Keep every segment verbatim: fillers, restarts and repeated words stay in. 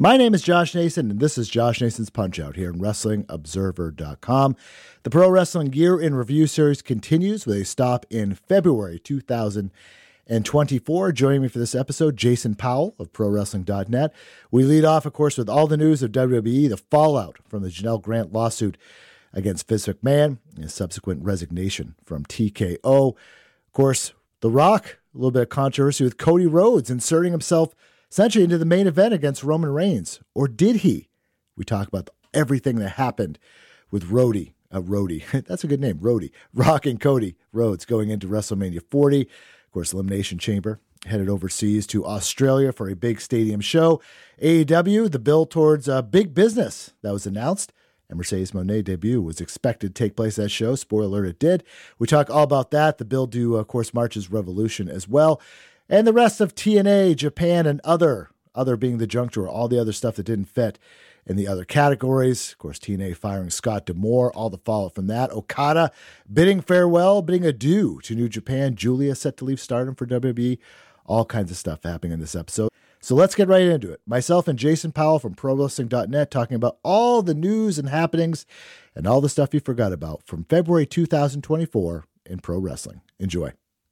My name is Josh Nason, and this is Josh Nason's Punch-Out here in Wrestling Observer dot com. The Pro Wrestling Year in Review series continues with a stop in February two thousand twenty-four. Joining me for this episode, Jason Powell of Pro Wrestling dot net. We lead off, of course, with all the news of W W E, the fallout from the Janelle Grant lawsuit against Vince McMahon, and subsequent resignation from T K O. Of course, The Rock, a little bit of controversy with Cody Rhodes inserting himself essentially into the main event against Roman Reigns. Or did he? We talk about everything that happened with Rhodey. Uh, Rhodey. That's a good name, Rhodey. Rock and Cody Rhodes going into WrestleMania forty. Of course, Elimination Chamber headed overseas to Australia for a big stadium show. A E W, the bill towards uh, big business that was announced. And Mercedes Moné debut was expected to take place at that show. Spoiler alert, it did. We talk all about that. The bill due, of course, March's Revolution as well. And the rest of T N A, Japan, and other, other being the junk drawer, all the other stuff that didn't fit in the other categories. Of course, T N A firing Scott D'Amore, all the fallout from that. Okada bidding farewell, bidding adieu to New Japan. Julia set to leave Stardom for W W E. All kinds of stuff happening in this episode. So let's get right into it. Myself and Jason Powell from Pro Wrestling dot net talking about all the news and happenings and all the stuff you forgot about from February two thousand twenty-four in pro wrestling. Enjoy.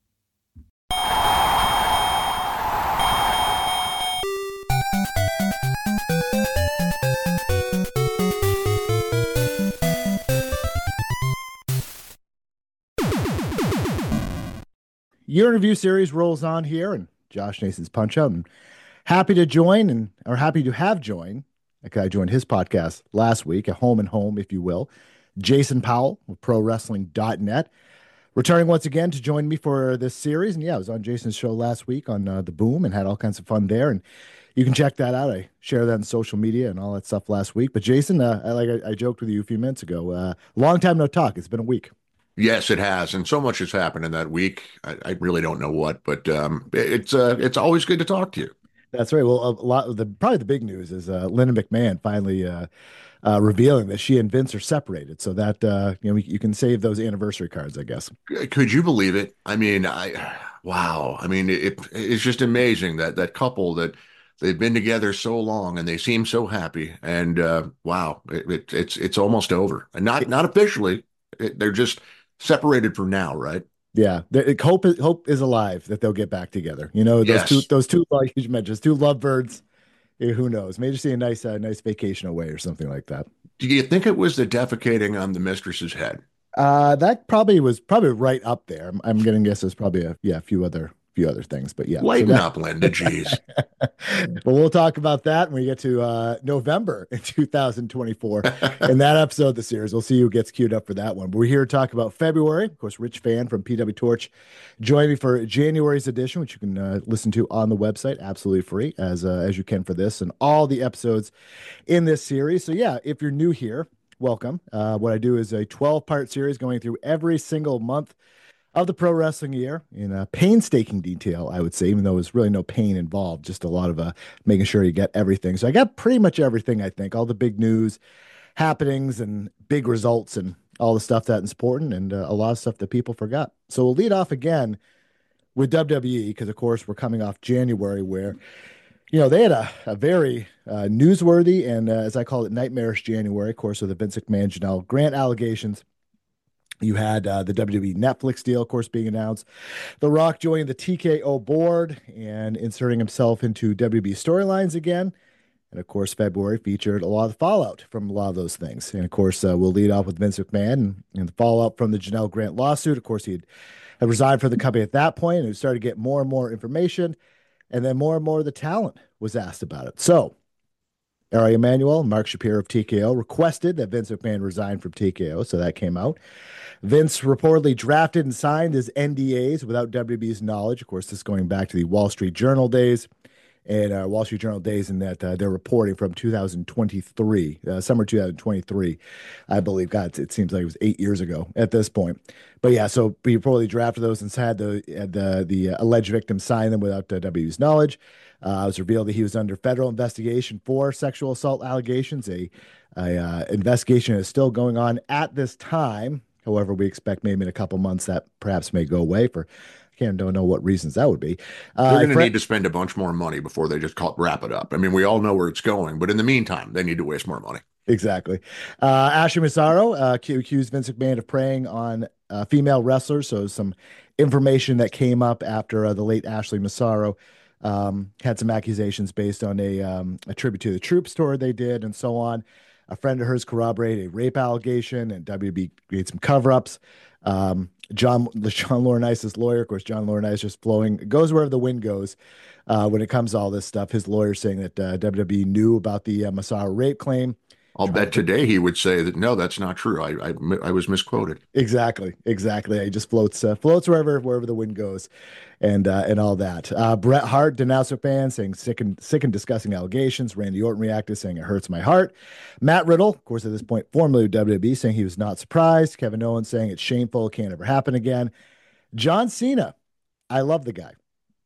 Year in Review series rolls on here, and Josh Nason's Punch-Out. And happy to join, and or happy to have joined. Like I joined his podcast last week, at Home and Home, if you will. Jason Powell of Pro Wrestling dot net, returning once again to join me for this series. And yeah, I was on Jason's show last week on uh, The Boom and had all kinds of fun there. And you can check that out. I share that on social media and all that stuff last week. But Jason, uh, I, like I, I joked with you a few minutes ago, uh, long time no talk. It's been a week. Yes, it has, and so much has happened in that week. I, I really don't know what, but um, it's uh, it's always good to talk to you. That's right. Well, a lot of the probably the big news is uh, Linda McMahon finally uh, uh, revealing that she and Vince are separated, so that uh, you know we, you can save those anniversary cards, I guess. Could you believe it? I mean, I wow. I mean, it, it's just amazing that that couple that they've been together so long and they seem so happy, and uh, wow, it, it, it's it's almost over, and not not officially. It, they're just separated for now, right? Yeah, the, hope is hope is alive that they'll get back together. You know, those yes. two those two like you mentioned, two lovebirds. Eh, who knows? Maybe see a nice uh, nice vacation away or something like that. Do you think it was the defecating on the mistress's head? Uh, that probably was probably right up there. I'm, I'm gonna guess there's probably a yeah a few other few other things, but yeah. Lighten so that, up, Linda. Jeez. But we'll talk about that when we get to uh, November in two thousand twenty-four. In that episode of the series, we'll see who gets queued up for that one. But we're here to talk about February. Of course, Rich Fan from P W Torch joined me for January's edition, which you can uh, listen to on the website, absolutely free, as uh, as you can for this and all the episodes in this series. So yeah, if you're new here, welcome. Uh, what I do is a twelve-part series going through every single month of the pro wrestling year in a painstaking detail, I would say, even though there's really no pain involved, just a lot of uh, making sure you get everything. So I got pretty much everything, I think, all the big news, happenings, and big results, and all the stuff that's important, and uh, a lot of stuff that people forgot. So we'll lead off again with W W E, because, of course, we're coming off January where, you know, they had a, a very uh, newsworthy and, uh, as I call it, nightmarish January, of course, with the Vince McMahon, Janelle Grant allegations. You had uh, the W W E Netflix deal, of course, being announced. The Rock joining the T K O board and inserting himself into W W E storylines again. And, of course, February featured a lot of fallout from a lot of those things. And, of course, uh, we'll lead off with Vince McMahon and, and the fallout from the Janelle Grant lawsuit. Of course, he had, had resigned from the company at that point, and he started to get more and more information. And then more and more of the talent was asked about it. So Ari Emanuel and Mark Shapiro of T K O requested that Vince McMahon resign from T K O, so that came out. Vince reportedly drafted and signed his N D As without W W E's knowledge. Of course, this is going back to the Wall Street Journal days, and uh, Wall Street Journal days in that uh, they're reporting from two thousand twenty-three, uh, summer two thousand twenty-three, I believe. God, it seems like it was eight years ago at this point. But yeah, so he reportedly drafted those and had the had the, the uh, alleged victim sign them without uh, W W E's knowledge. Uh, it was revealed that he was under federal investigation for sexual assault allegations. A, a uh, investigation is still going on at this time. However, we expect maybe in a couple months that perhaps may go away for, I can't don't know what reasons that would be. They're Uh, going to Fre need to spend a bunch more money before they just call, wrap it up. I mean, we all know where it's going, but in the meantime, they need to waste more money. Exactly. Uh, Ashley Massaro uh, accused Vince McMahon of preying on uh, female wrestlers. So some information that came up after uh, the late Ashley Massaro um, had some accusations based on a um, a tribute to the Troops tour they did, and so on. A friend of hers corroborated a rape allegation, and W W E made some cover-ups. Um, John John Laurinaitis' lawyer, of course, John Laurinaitis just flowing goes wherever the wind goes uh, when it comes to all this stuff. His lawyer saying that uh, W W E knew about the uh, Massaro rape claim. I'll Trying to bet put today he would say that no, that's not true. I I, I was misquoted. exactly, exactly. He just floats, uh, floats wherever, wherever the wind goes, and uh, and all that. Uh, Bret Hart denounced a fan, saying sick and sick and disgusting allegations. Randy Orton reacted, saying it hurts my heart. Matt Riddle, of course, at this point formerly of W W E, saying he was not surprised. Kevin Owens saying it's shameful, can't ever happen again. John Cena, I love the guy.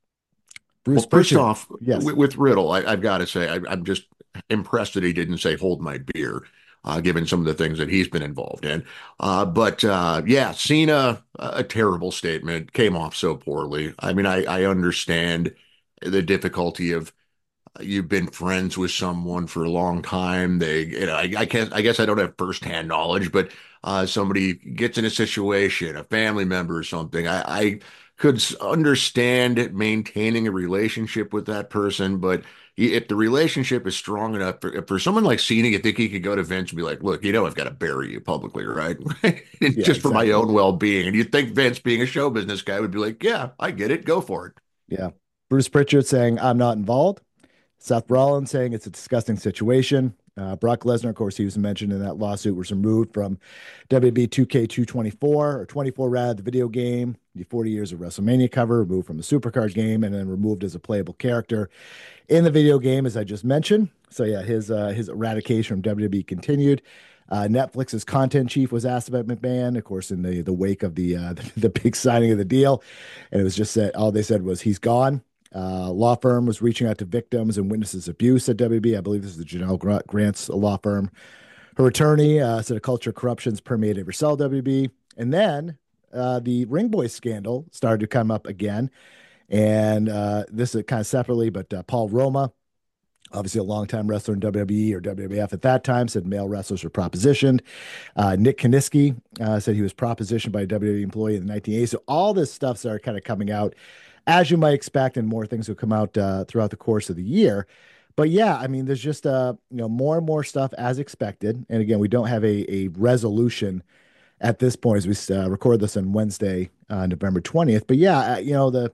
Bruce Well, first Pritchard, off, yes, with, with Riddle, I, I've got to say I, I'm just impressed that he didn't say "hold my beer," uh, given some of the things that he's been involved in. Uh, but uh, yeah, Cena, a terrible statement, came off so poorly. I mean, I, I understand the difficulty of you've been friends with someone for a long time. They, you know, I, I can't, I guess I don't have firsthand knowledge, but uh, somebody gets in a situation, a family member or something. I, I could understand maintaining a relationship with that person, but if the relationship is strong enough for, for someone like Cena, you think he could go to Vince and be like, look, you know, I've got to bury you publicly, right? yeah, Just for my exactly, own well-being. And you'd think Vince, being a show business guy, would be like, yeah, I get it. Go for it. yeah. Bruce Pritchard saying I'm not involved. Seth Rollins saying it's a disgusting situation. Uh, Brock Lesnar, of course, he was mentioned in that lawsuit, was removed from W W E two K two twenty-four or twenty-four rather, the video game, the forty years of WrestleMania cover, removed from the Supercard game, and then removed as a playable character in the video game, as I just mentioned. So yeah, his uh, his eradication from W W E continued. Uh, Netflix's content chief was asked about McMahon, of course, in the the wake of the uh, the, the big signing of the deal, and it was just that all they said was he's gone. Uh, law firm was reaching out to victims and witnesses of abuse at W W E. I believe this is the Janelle Grant's law firm. Her attorney uh, said a culture of corruptions permeated every cell W W E. And then uh, the Ring Boy scandal started to come up again. And uh, this is kind of separately, but uh, Paul Roma, obviously a longtime wrestler in W W E or W W F at that time, said male wrestlers were propositioned. Uh, Nick Kiniski uh, said he was propositioned by a W W E employee in the nineteen eighties. So all this stuff started kind of coming out, as you might expect, and more things will come out uh, throughout the course of the year. But yeah, I mean, there's just uh, you know more and more stuff as expected. And again, we don't have a a resolution at this point as we uh, record this on Wednesday, uh, November twentieth. But yeah, uh, you know the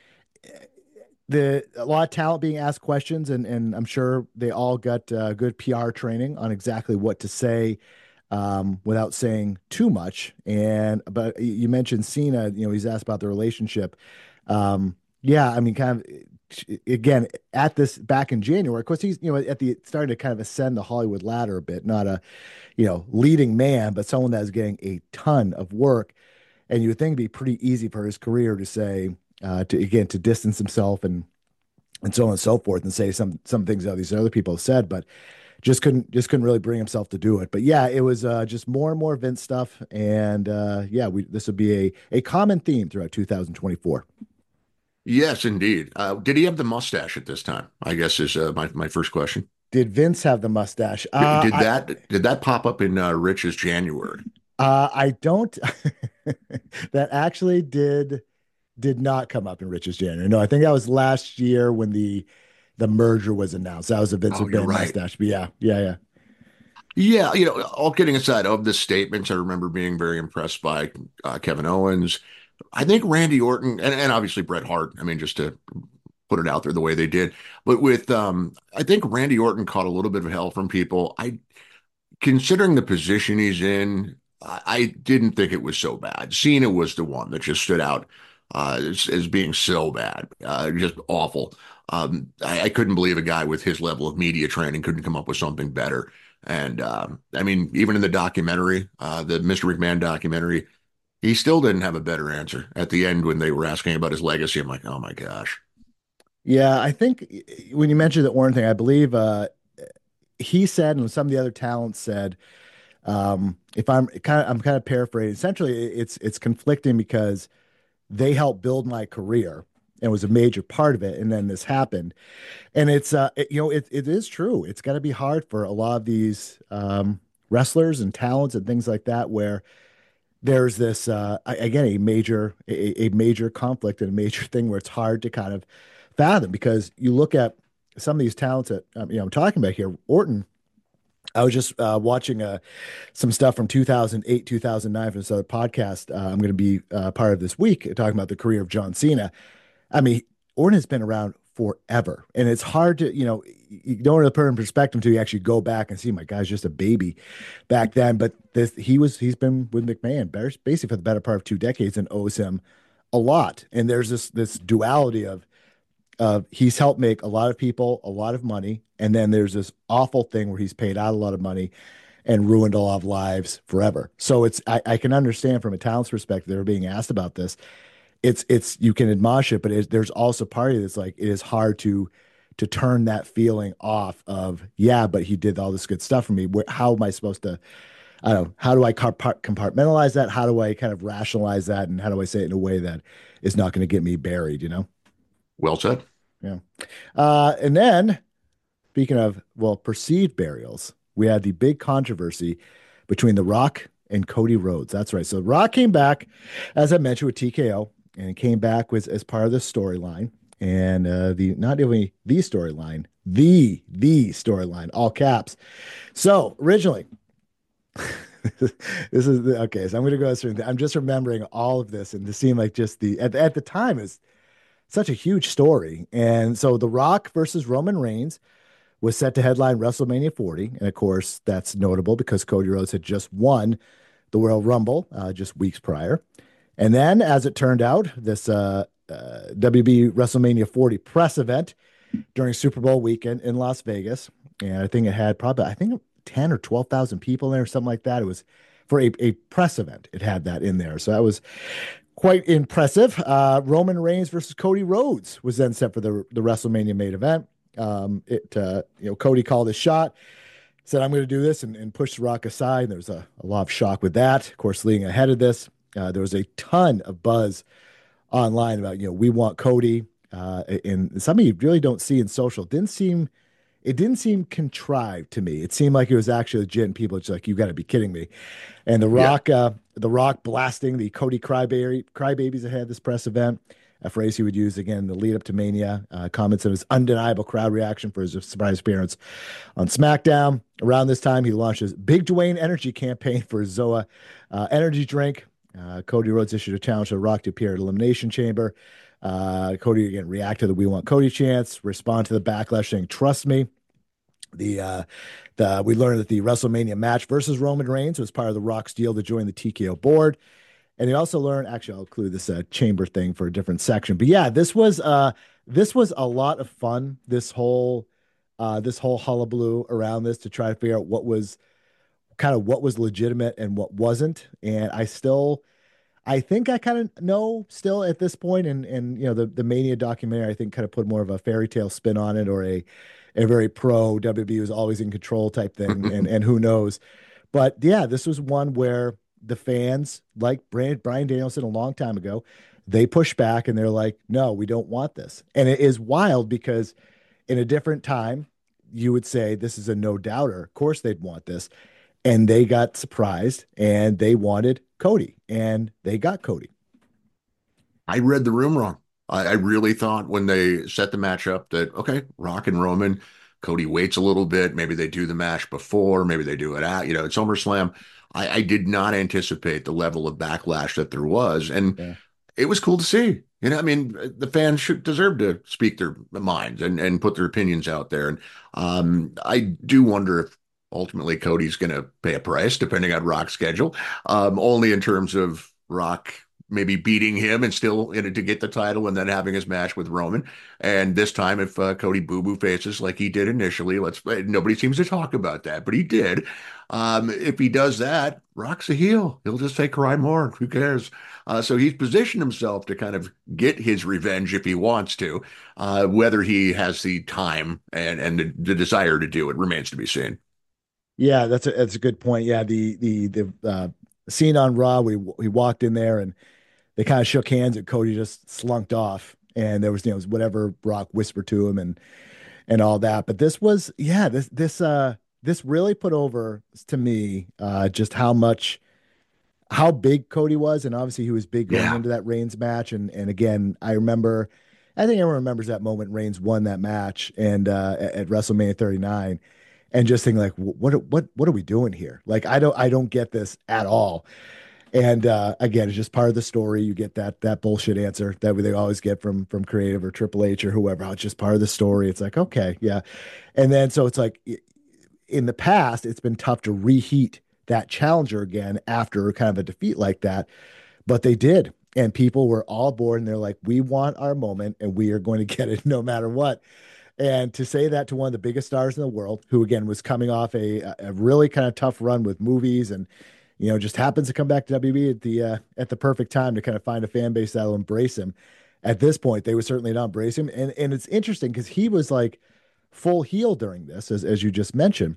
the a lot of talent being asked questions, and and I'm sure they all got uh, good P R training on exactly what to say um, without saying too much. And but you mentioned Cena, you know, he's asked about the relationship. Um, yeah, I mean, kind of again at this back in January. Of course, he's you know at the starting to kind of ascend the Hollywood ladder a bit, not a you know leading man, but someone that's getting a ton of work. And you would think it'd be pretty easy for his career to say uh, to again to distance himself and and so on and so forth, and say some some things that these other people have said, but just couldn't just couldn't really bring himself to do it. But yeah, it was uh, just more and more Vince stuff, and uh, yeah, we this would be a a common theme throughout two thousand twenty-four. Yes, indeed. Uh, did he have the mustache at this time? I guess is uh, my my first question. Did Vince have the mustache? D- Uh, Did I that did that pop up in uh, Rich's January? uh, I don't. That actually did did not come up in Rich's January. No, I think that was last year when the the merger was announced. That was a Vince Oh, you're McMahon right. mustache. But yeah, yeah, yeah. Yeah, you know, all kidding aside, of the statements, I remember being very impressed by uh, Kevin Owens. I think Randy Orton and, and obviously Bret Hart. I mean, just to put it out there the way they did, but with um, I think Randy Orton caught a little bit of hell from people. I considering the position he's in, I, I didn't think it was so bad. Cena was the one that just stood out uh, as, as being so bad, uh, just awful. Um, I, I couldn't believe a guy with his level of media training couldn't come up with something better. And um, I mean, even in the documentary, uh, the mister McMahon documentary, he still didn't have a better answer at the end when they were asking about his legacy. I'm like, oh my gosh. Yeah, I think when you mentioned the Orton thing, I believe uh, he said, and some of the other talents said, Um, if I'm kind of, I'm kind of paraphrasing. Essentially, it's it's conflicting because they helped build my career and was a major part of it, and then this happened, and it's uh, it, you know, it it is true. It's got to be hard for a lot of these um, wrestlers and talents and things like that, where there's this uh, again a major a, a major conflict and a major thing where it's hard to kind of fathom because you look at some of these talents that um, you know I'm talking about here. Orton. I was just uh, watching uh, some stuff from two thousand eight, two thousand nine for this other podcast. Uh, I'm going to be uh, part of this week talking about the career of John Cena. I mean, Orton has been around forever, and it's hard to, you know, you don't really put it in perspective until you actually go back and see my guy's just a baby back then. But this, he was, he's been with McMahon basically for the better part of two decades and owes him a lot. And there's this this duality of of he's helped make a lot of people a lot of money, and then there's this awful thing where he's paid out a lot of money and ruined a lot of lives forever. So it's I, I can understand from a talent's perspective they're being asked about this. It's it's you can admonish it, but it, there's also part of it that's like it is hard to to turn that feeling off of yeah, but he did all this good stuff for me. Where, how am I supposed to? I don't know. How do I compartmentalize that? How do I kind of rationalize that? And how do I say it in a way that is not going to get me buried? You know? Well said. Yeah. Uh, and then speaking of well perceived burials, we had the big controversy between The Rock and Cody Rhodes. That's right. So The Rock came back, as I mentioned, with T K O, and came back with as part of the storyline. And uh, the not only the storyline, the the storyline, all caps. So originally, this is the, okay. So I'm going to go through. I'm just remembering all of this, and to seem like just the at, at the time is such a huge story. And so The Rock versus Roman Reigns was set to headline WrestleMania forty. And of course, that's notable because Cody Rhodes had just won the Royal Rumble uh, just weeks prior. And then, as it turned out, this uh, uh, W B WrestleMania forty press event during Super Bowl weekend in Las Vegas. And I think it had probably, I think, ten or twelve thousand people in there or something like that. It was for a, a press event, it had that in there. So that was quite impressive. Uh, Roman Reigns versus Cody Rhodes was then set for the, the WrestleMania main event. Um, it, uh, you know, Cody called his shot, said, I'm going to do this and, and push The Rock aside. And there was a, a lot of shock with that. Of course, leading ahead of this, uh, there was a ton of buzz online about, you know, we want Cody. Uh, and something you really don't see in social. Didn't seem, it didn't seem contrived to me. It seemed like it was actually legit. And people just like, you got to be kidding me. And The Yeah. Rock, uh, The Rock blasting the Cody crybaby, crybabies ahead of this press event, a phrase he would use again in the lead up to Mania. Uh, comments on his undeniable crowd reaction for his surprise appearance on SmackDown. Around this time, he launched his Big Dwayne Energy campaign for his Zoa uh, energy drink. Uh, Cody Rhodes issued a challenge to The Rock to appear at Elimination Chamber. Uh, Cody again reacted to the "We Want Cody" chants, respond to the backlash saying, "Trust me." The uh, the we learned that the WrestleMania match versus Roman Reigns was part of The Rock's deal to join the T K O board. And you also learn, actually, I'll include this uh, chamber thing for a different section. But yeah, this was uh, this was a lot of fun. This whole uh, this whole hullabaloo around this to try to figure out what was kind of what was legitimate and what wasn't. And I still, I think I kind of know still at this point. And and you know the the Mania documentary, I think, kind of put more of a fairy tale spin on it, or a a very pro W W E was always in control type thing. And and who knows? But yeah, this was one where the fans, like Brian, Brian Danielson a long time ago, they push back and they're like, no, we don't want this. And it is wild because in a different time, you would say this is a no doubter. Of course, they'd want this. And they got surprised and they wanted Cody and they got Cody. I read the room wrong. I, I really thought when they set the match up that, okay, Rock and Roman, Cody waits a little bit. Maybe they do the match before, maybe they do it at, you know, at SummerSlam. I, I did not anticipate the level of backlash that there was. And Yeah. it was cool to see. You know, I mean, the fans should deserve to speak their minds and, and put their opinions out there. And um, I do wonder if ultimately Cody's going to pay a price, depending on Rock's schedule, um, only in terms of Rock maybe beating him and still in it to get the title and then having his match with Roman. And this time, if uh, Cody Boo Boo faces like he did initially, let's nobody seems to talk about that, but he did. Um, if he does that, Rock's a heel. He'll just say cry more. Who cares? Uh, so he's positioned himself to kind of get his revenge if he wants to. Uh, whether he has the time and and the, the desire to do it remains to be seen. Yeah, that's a that's a good point. Yeah, the the the uh, scene on Raw, we we walked in there and they kind of shook hands, and Cody just slunked off, and there was you know whatever Brock whispered to him and and all that. But this was yeah, this this uh this really put over to me uh just how much how big Cody was, and obviously he was big going Yeah. into that Reigns match. And and again, I remember, I think everyone remembers that moment Reigns won that match and uh, at, at WrestleMania thirty-nine, and just thinking like, what what what are we doing here? Like I don't I don't get this at all. And uh, again, it's just part of the story. You get that that bullshit answer that they always get from from creative or Triple H or whoever. Oh, it's just part of the story. It's like okay, yeah. And then so it's like in the past, it's been tough to reheat that challenger again after kind of a defeat like that. But they did. And people were all aboard and they're like, we want our moment and we are going to get it no matter what. And to say that to one of the biggest stars in the world, who again was coming off a, a really kind of tough run with movies and, you know, just happens to come back to W W E at the uh, at the perfect time to kind of find a fan base that'll embrace him. At this point, they would certainly not embrace him. And and it's interesting because he was like full heel during this, as as you just mentioned.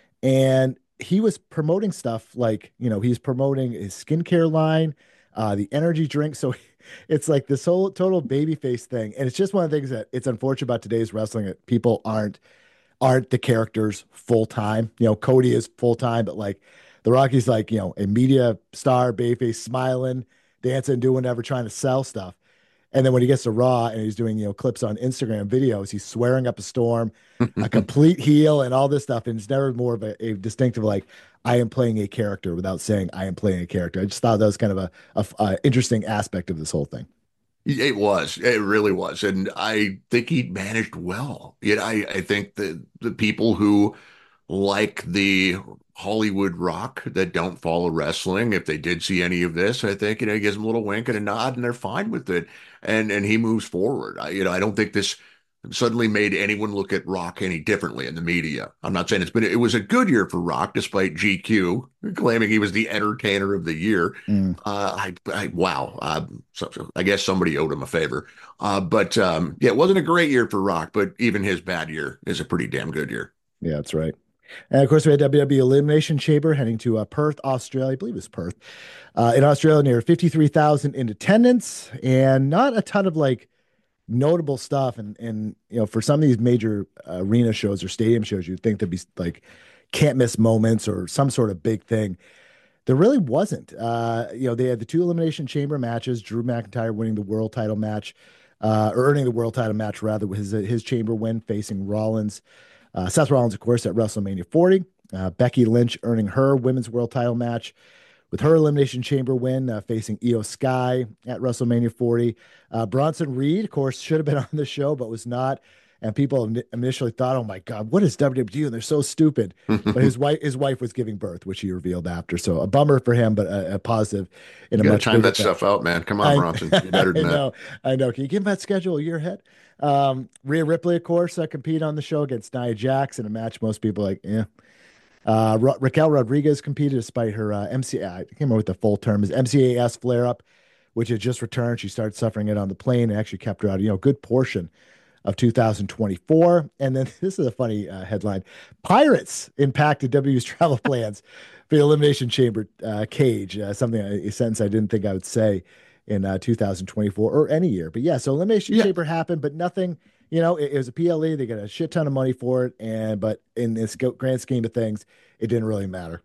And he was promoting stuff like, you know, he's promoting his skincare line, uh, the energy drink. So it's like this whole total babyface thing. And it's just one of the things that it's unfortunate about today's wrestling that people aren't aren't the characters full time. You know, Cody is full time, but like the Rocky's like, you know, a media star, babyface, smiling, dancing, doing whatever, trying to sell stuff. And then when he gets to Raw and he's doing, you know, clips on Instagram videos, he's swearing up a storm, a complete heel, and all this stuff. And it's never more of a, a distinctive, like, I am playing a character without saying I am playing a character. I just thought that was kind of a, a, a interesting aspect of this whole thing. It was. It really was. And I think he managed well. Yet I, I think that the people who like the Hollywood rock that don't follow wrestling, if they did see any of this, I think, you know, he gives them a little wink and a nod and they're fine with it. And and he moves forward. I, you know, I don't think this suddenly made anyone look at Rock any differently in the media. I'm not saying it's been, it was a good year for Rock, despite G Q claiming he was the entertainer of the year. Mm. Uh, I, I wow. Uh, so, so I guess somebody owed him a favor. Uh, but um, yeah, it wasn't a great year for Rock, but even his bad year is a pretty damn good year. Yeah, that's right. And of course, we had W W E Elimination Chamber heading to uh, Perth, Australia. I believe it's Perth. Uh, in Australia, near fifty-three thousand in attendance and not a ton of like notable stuff. And, and, you know, for some of these major uh, arena shows or stadium shows, you'd think there'd be like can't miss moments or some sort of big thing. There really wasn't. Uh, you know, they had the two Elimination Chamber matches, Drew McIntyre winning the world title match, uh, or earning the world title match, rather, with his, his chamber win facing Rollins. Uh, Seth Rollins, of course, at WrestleMania forty. Uh, Becky Lynch earning her women's world title match with her Elimination Chamber win, uh, facing Io Sky at WrestleMania forty. Uh, Bronson Reed, of course, should have been on the show, but was not. And people initially thought, "Oh my God, what is W W E? And they're so stupid." But his wife, his wife was giving birth, which he revealed after. So a bummer for him, but a, a positive in You a got to much time bigger that thing. stuff out, man. Come on, I, Bronson. You're better I than that. know, I know. Can you give him that schedule a year ahead? Um, Rhea Ripley, of course, uh, compete on the show against Nia Jax in a match most people are like, yeah. Uh, Ra- Raquel Rodriguez competed despite her uh, M C A. I can't remember what the full term is. M C A S flare up, which had just returned. She started suffering it on the plane and actually kept her out, you know, a good portion of two thousand twenty-four. And then this is a funny uh, headline: Pirates impacted W W's travel plans for the Elimination Chamber uh, cage. Uh, something, a sentence I didn't think I would say in uh, two thousand twenty-four or any year. But yeah, so Elimination Yeah. Chamber happened, but nothing. You know, it, it was a P L E. They got a shit ton of money for it, and but in this grand scheme of things, it didn't really matter.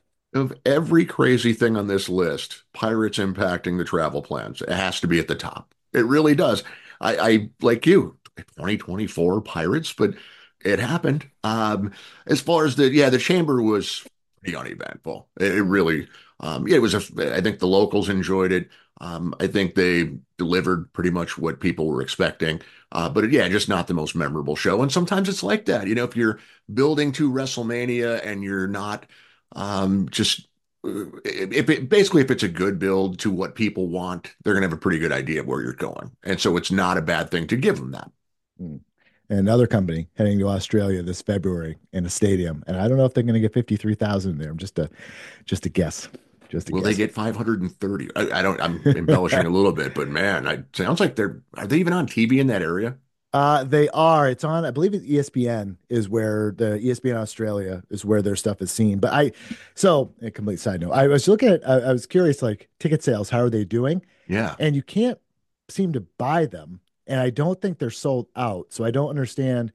Of every crazy thing on this list, pirates impacting the travel plans, it has to be at the top. It really does. I, I like you, twenty twenty-four pirates, but it happened. Um, as far as the, yeah, the chamber was pretty uneventful. It, it really, um, yeah, it was a, I think the locals enjoyed it. Um, I think they delivered pretty much what people were expecting. Uh, but yeah, just not the most memorable show. And sometimes it's like that. You know, if you're building to WrestleMania and you're not um, just uh, if it basically if it's a good build to what people want, they're gonna have a pretty good idea of where you're going. And so it's not a bad thing to give them that. Mm. And another company heading to Australia this February in a stadium, and I don't know if they're going to get fifty-three thousand there. I'm just a just a guess, just a Will they guess. get five hundred thirty? I, I don't, I'm embellishing a little bit, but man, it sounds like they're, are they even on T V in that area? Uh, they are. It's on, I believe it's E S P N is where the E S P N Australia is where their stuff is seen. But I, so a complete side note, I was looking at, I, I was curious, like ticket sales, how are they doing? Yeah. And you can't seem to buy them. And I don't think they're sold out. So I don't understand.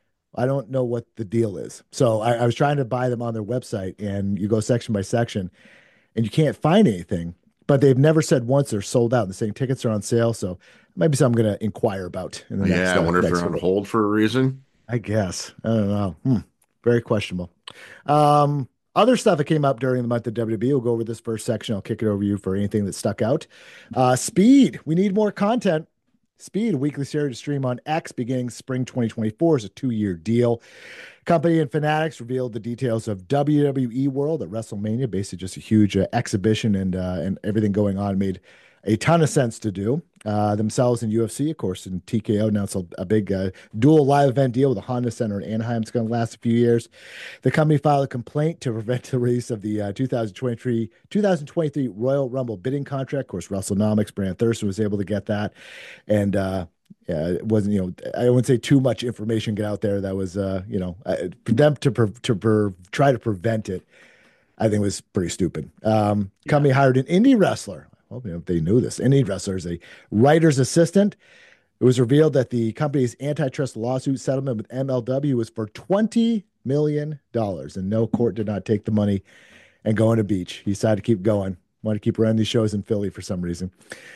I don't know what the deal is. So I, I was trying to buy them on their website, and you go section by section, and you can't find anything. But they've never said once they're sold out. The same tickets are on sale, so it might be something I'm going to inquire about in the Yeah. next I uh, wonder if next they're on week. hold for a reason. I guess I don't know. Hmm. Very questionable. Um, Other stuff that came up during the month of W W E. We'll go over this first section. I'll kick it over to you for anything that stuck out. Uh, Speed. We need more content. Speed, a weekly series to stream on X beginning spring twenty twenty-four, is a two-year deal. Company and Fanatics revealed the details of W W E World at WrestleMania. Basically, just a huge uh, exhibition, and uh, and everything going on made a ton of sense to do. Uh, themselves in U F C, of course, and T K O announced a, a big uh, dual live event deal with the Honda Center in Anaheim. It's going to last a few years. The company filed a complaint to prevent the release of the uh, two thousand twenty-three two thousand twenty-three Royal Rumble bidding contract. Of course, WrestleNomics, Brand Thurston was able to get that, and uh, yeah, it wasn't, you know, I wouldn't say too much information get out there that was, uh, you know, uh, for them to pre- to pre- try to prevent it, I think was pretty stupid. Um, Yeah. company hired an indie wrestler. Well, you know, if they knew this, indie wrestler is a writer's assistant. It was revealed that the company's antitrust lawsuit settlement with M L W was for twenty million dollars, and no court did not take the money and go on a beach. He decided to keep going. Wanted to keep running these shows in Philly for some reason.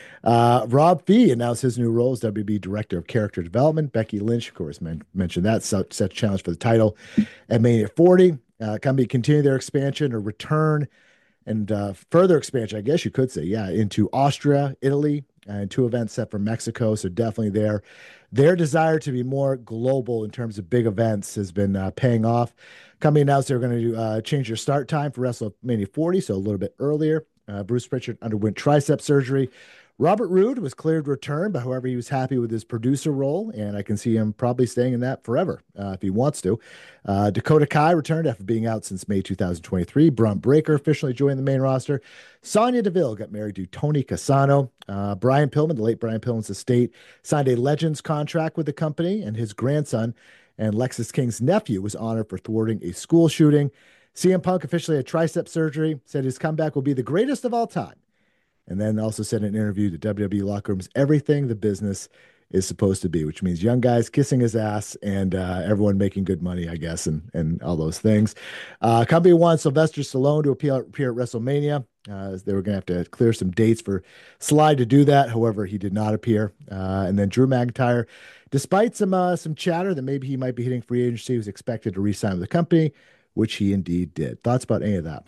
Uh, Rob Fee announced his new role as W W E Director of Character Development. Becky Lynch, of course, men- mentioned that, set, set a challenge for the title at Mania forty. Uh, company continue their expansion or return and uh, further expansion, I guess you could say, yeah, into Austria, Italy, and two events set for Mexico. So definitely there. Their desire to be more global in terms of big events has been uh, paying off. Company announced they're going to uh, change their start time for WrestleMania forty, so a little bit earlier. Uh, Bruce Pritchard underwent tricep surgery. Robert Roode was cleared to return, but however, he was happy with his producer role, and I can see him probably staying in that forever uh, if he wants to. Uh, Dakota Kai returned after being out since May two thousand twenty-three. Braun Breaker officially joined the main roster. Sonya Deville got married to Tony Casano. Uh, Brian Pillman, the late Brian Pillman's estate, signed a Legends contract with the company, and his grandson and Lexis King's nephew was honored for thwarting a school shooting. C M Punk officially had tricep surgery, said his comeback will be the greatest of all time, and then also said in an interview that W W E locker room's everything the business is supposed to be, which means young guys kissing his ass and uh, everyone making good money, I guess, and and all those things. Uh, company wants Sylvester Stallone to appear, appear at WrestleMania. Uh, they were going to have to clear some dates for Sly to do that. However, he did not appear. Uh, and then Drew McIntyre, despite some uh, some chatter that maybe he might be hitting free agency, was expected to re-sign with the company, which he indeed did. Thoughts about any of that?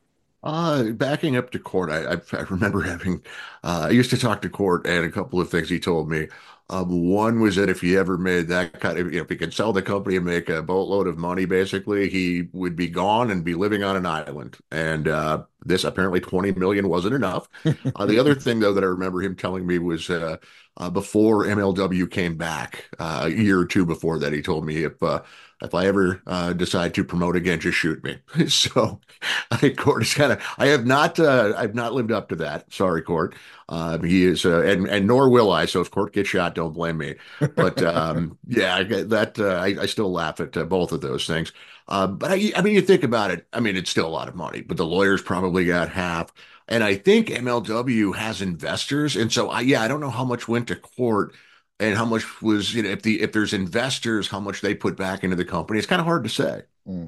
Uh, backing up to Court, I, I, I remember having, uh, I used to talk to Court, and a couple of things he told me. Um, one was that if he ever made that kind of, if he could sell the company and make a boatload of money, basically, he would be gone and be living on an island. And uh, this apparently twenty million wasn't enough. Uh, the other thing, though, that I remember him telling me was uh, uh, before M L W came back, uh, a year or two before that, he told me if uh, if I ever uh, decide to promote again, just shoot me. So I, Court is kind of, I have not, uh, I've not lived up to that. Sorry, Court. Uh, he is, uh, and and nor will I. So if Court gets shot, don't blame me. But um, yeah, I, get that uh, I, I still laugh at uh, both of those things. Uh, but I, I mean, you think about it. I mean, it's still a lot of money, but the lawyers probably got half. And I think M L W has investors, and so I, yeah, I don't know how much went to Court and how much was, you know, if the if there's investors, how much they put back into the company. It's kind of hard to say. Mm.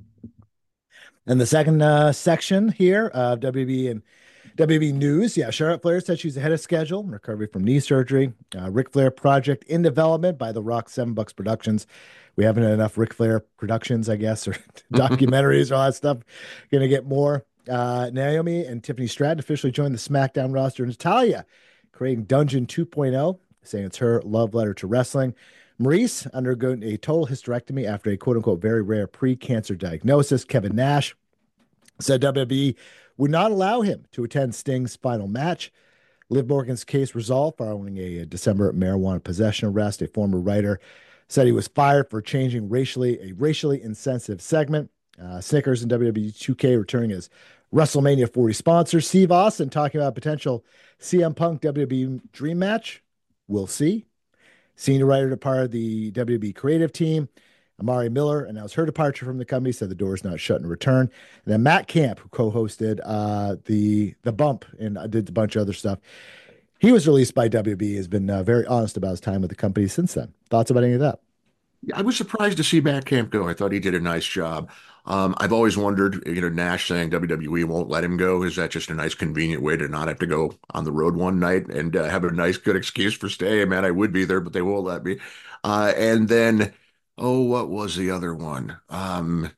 And the second uh, section here of W W E and W W E news. Yeah, Charlotte Flair said she's ahead of schedule, recovery from knee surgery. Uh, Ric Flair project in development by The Rock Seven Bucks Productions. We haven't had enough Ric Flair productions, I guess, or documentaries or all that stuff. Going to get more. Uh, Naomi and Tiffany Stratton officially joined the SmackDown roster. Natalia creating Dungeon 2.0, saying it's her love letter to wrestling. Maurice undergoing a total hysterectomy after a quote unquote very rare pre cancer diagnosis. Kevin Nash said W W E would not allow him to attend Sting's final match. Liv Morgan's case resolved following a December marijuana possession arrest. A former writer said he was fired for changing racially a racially insensitive segment. Uh, Snickers and W W E two K returning as WrestleMania forty sponsors. Steve Austin talking about potential C M Punk W W E Dream match. We'll see. Senior writer departed the W W E creative team. Amari Miller announced her departure from the company, said the door is not shut in return. And then Matt Camp, who co-hosted uh, the the Bump and uh, did a bunch of other stuff, he was released by W W E. Has been uh, very honest about his time with the company since then. Thoughts about any of that? I was surprised to see Matt Camp go. I thought he did a nice job. Um, I've always wondered, you know, Nash saying W W E won't let him go. Is that just a nice, convenient way to not have to go on the road one night and uh, have a nice, good excuse for stay? Man, I would be there, but they won't let me. Uh, and then, oh, what was the other one? Um,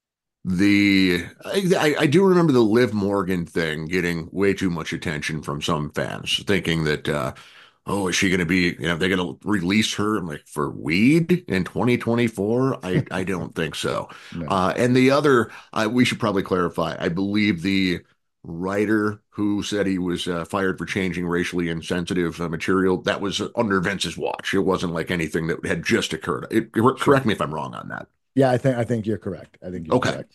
the I, I do remember the Liv Morgan thing getting way too much attention from some fans, thinking that uh, oh, is she going to be, you know, they're going to release her like for weed in twenty twenty-four? I I don't think so. No. Uh, and the other, uh, we should probably clarify. I believe the writer who said he was uh, fired for changing racially insensitive uh, material, that was under Vince's watch. It wasn't like anything that had just occurred. It, Sure. correct me if I'm wrong on that. Yeah, I think I think you're correct. I think you're Okay. correct.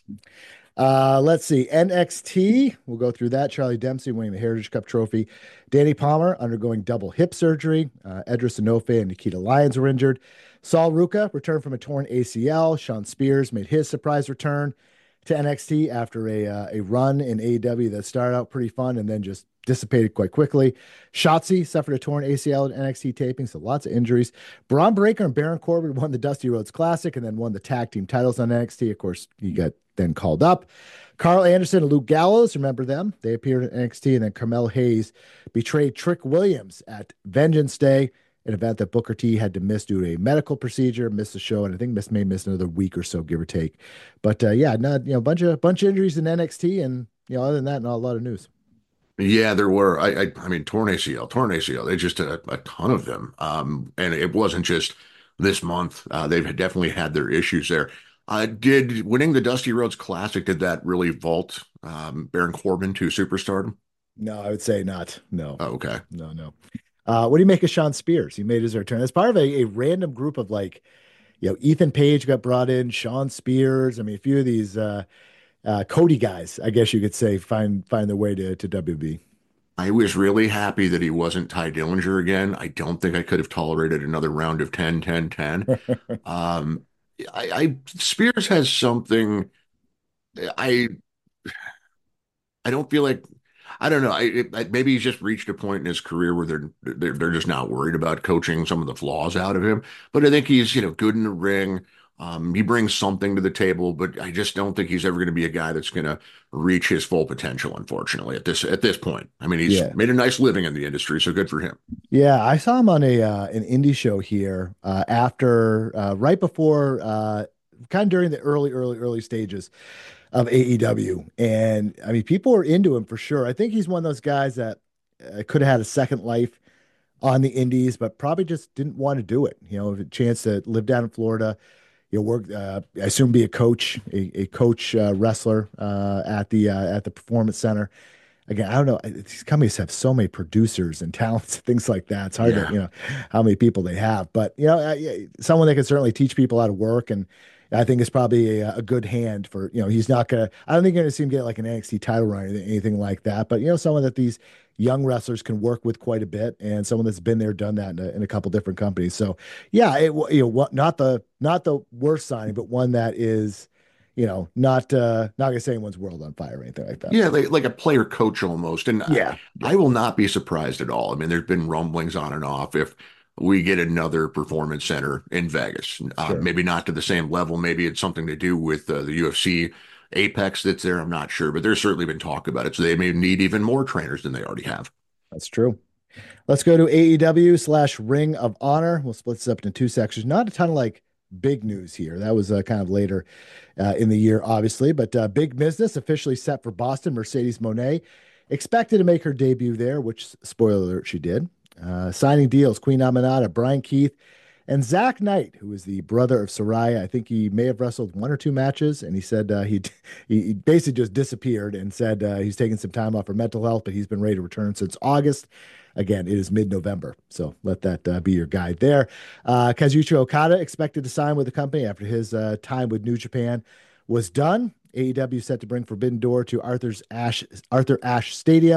Uh, let's see. N X T, we'll go through that. Charlie Dempsey winning the Heritage Cup trophy. Danny Palmer undergoing double hip surgery. Uh, Edris Enofe and Nikita Lyons were injured. Saul Ruka returned from a torn A C L. Sean Spears made his surprise return to N X T after a uh, a run in A E W that started out pretty fun and then just dissipated quite quickly. Shotzi suffered a torn A C L at N X T taping, so lots of injuries. Braun Breaker and Baron Corbin won the Dusty Rhodes Classic and then won the tag team titles on N X T. Of course, he got then called up. Carl Anderson and Luke Gallows, remember them? They appeared at N X T, and then Carmelo Hayes betrayed Trick Williams at Vengeance Day, an event that Booker T had to miss due to a medical procedure, missed the show, and I think miss may miss another week or so, give or take. But uh, yeah, not you know, bunch of bunch of injuries in N X T, and you know, other than that, not a lot of news. Yeah, there were. I, I, I mean, torn A C L, torn A C L. They just had a, a ton of them. Um, and it wasn't just this month. Uh, they've definitely had their issues there. Uh, did winning the Dusty Rhodes Classic, did that really vault um, Baron Corbin to superstardom? No, I would say not. No, Oh, okay. no, no. Uh, what do you make of Sean Spears? He made his return as part of a, a random group of like, you know, Ethan Page got brought in, Sean Spears. I mean, a few of these uh, uh, Cody guys, I guess you could say, find find their way to to W W E. I was really happy that he wasn't Ty Dillinger again. I don't think I could have tolerated another round of ten, ten, ten. Um, I, I Spears has something. I I don't feel like I don't know. I, it, maybe he's just reached a point in his career where they're, they're they're just not worried about coaching some of the flaws out of him. But I think he's, you know, good in the ring. Um, he brings something to the table, but I just don't think he's ever going to be a guy that's going to reach his full potential, unfortunately, at this at this point. I mean, he's Yeah. made a nice living in the industry, so good for him. Yeah, I saw him on a uh, an indie show here uh, after uh, right before uh, kind of during the early early early stages of A E W, and I mean people were into him for sure. I think he's one of those guys that uh, could have had a second life on the indies, but probably just didn't want to do it. You know, a chance to live down in Florida, you know, work. Uh, I assume be a coach, a, a coach uh, wrestler uh, at the uh, at the performance center. Again, I don't know. These companies have so many producers and talents, things like that. It's hard to, Yeah. you know, how many people they have. But, you know, uh, yeah, someone that can certainly teach people how to work. And I think is probably a, a good hand for, you know, he's not going to, I don't think you're going to see him get like an N X T title run or anything, anything like that. But, you know, someone that these young wrestlers can work with quite a bit and someone that's been there, done that in a, in a couple different companies. So, yeah, it, you know, what, not the, not the worst signing, but one that is, you know, not, uh, not going to say anyone's world on fire or anything like that. Yeah, like like a player coach almost. And I, Yeah. I Yeah. will not be surprised at all. I mean, there's been rumblings on and off if we get another performance center in Vegas. Uh, Sure. maybe not to the same level. Maybe it's something to do with uh, the U F C Apex that's there. I'm not sure, but there's certainly been talk about it. So they may need even more trainers than they already have. That's true. Let's go to A E W slash Ring of Honor. We'll split this up into two sections. Not a ton of like big news here. That was uh, kind of later uh, in the year, obviously, but uh, big business officially set for Boston. Mercedes Moné expected to make her debut there, which spoiler alert, she did. Uh, signing deals: Queen Aminata, Brian Keith, and Zach Knight, who is the brother of Soraya. I think he may have wrestled one or two matches, and he said uh, he he basically just disappeared and said uh, he's taking some time off for mental health, but he's been ready to return since August. Again, it is mid-November, so let that uh, be your guide there. Uh, Kazuchika Okada expected to sign with the company after his uh, time with New Japan was done. A E W set to bring Forbidden Door to Arthur's Ashe, Arthur Ashe Stadium.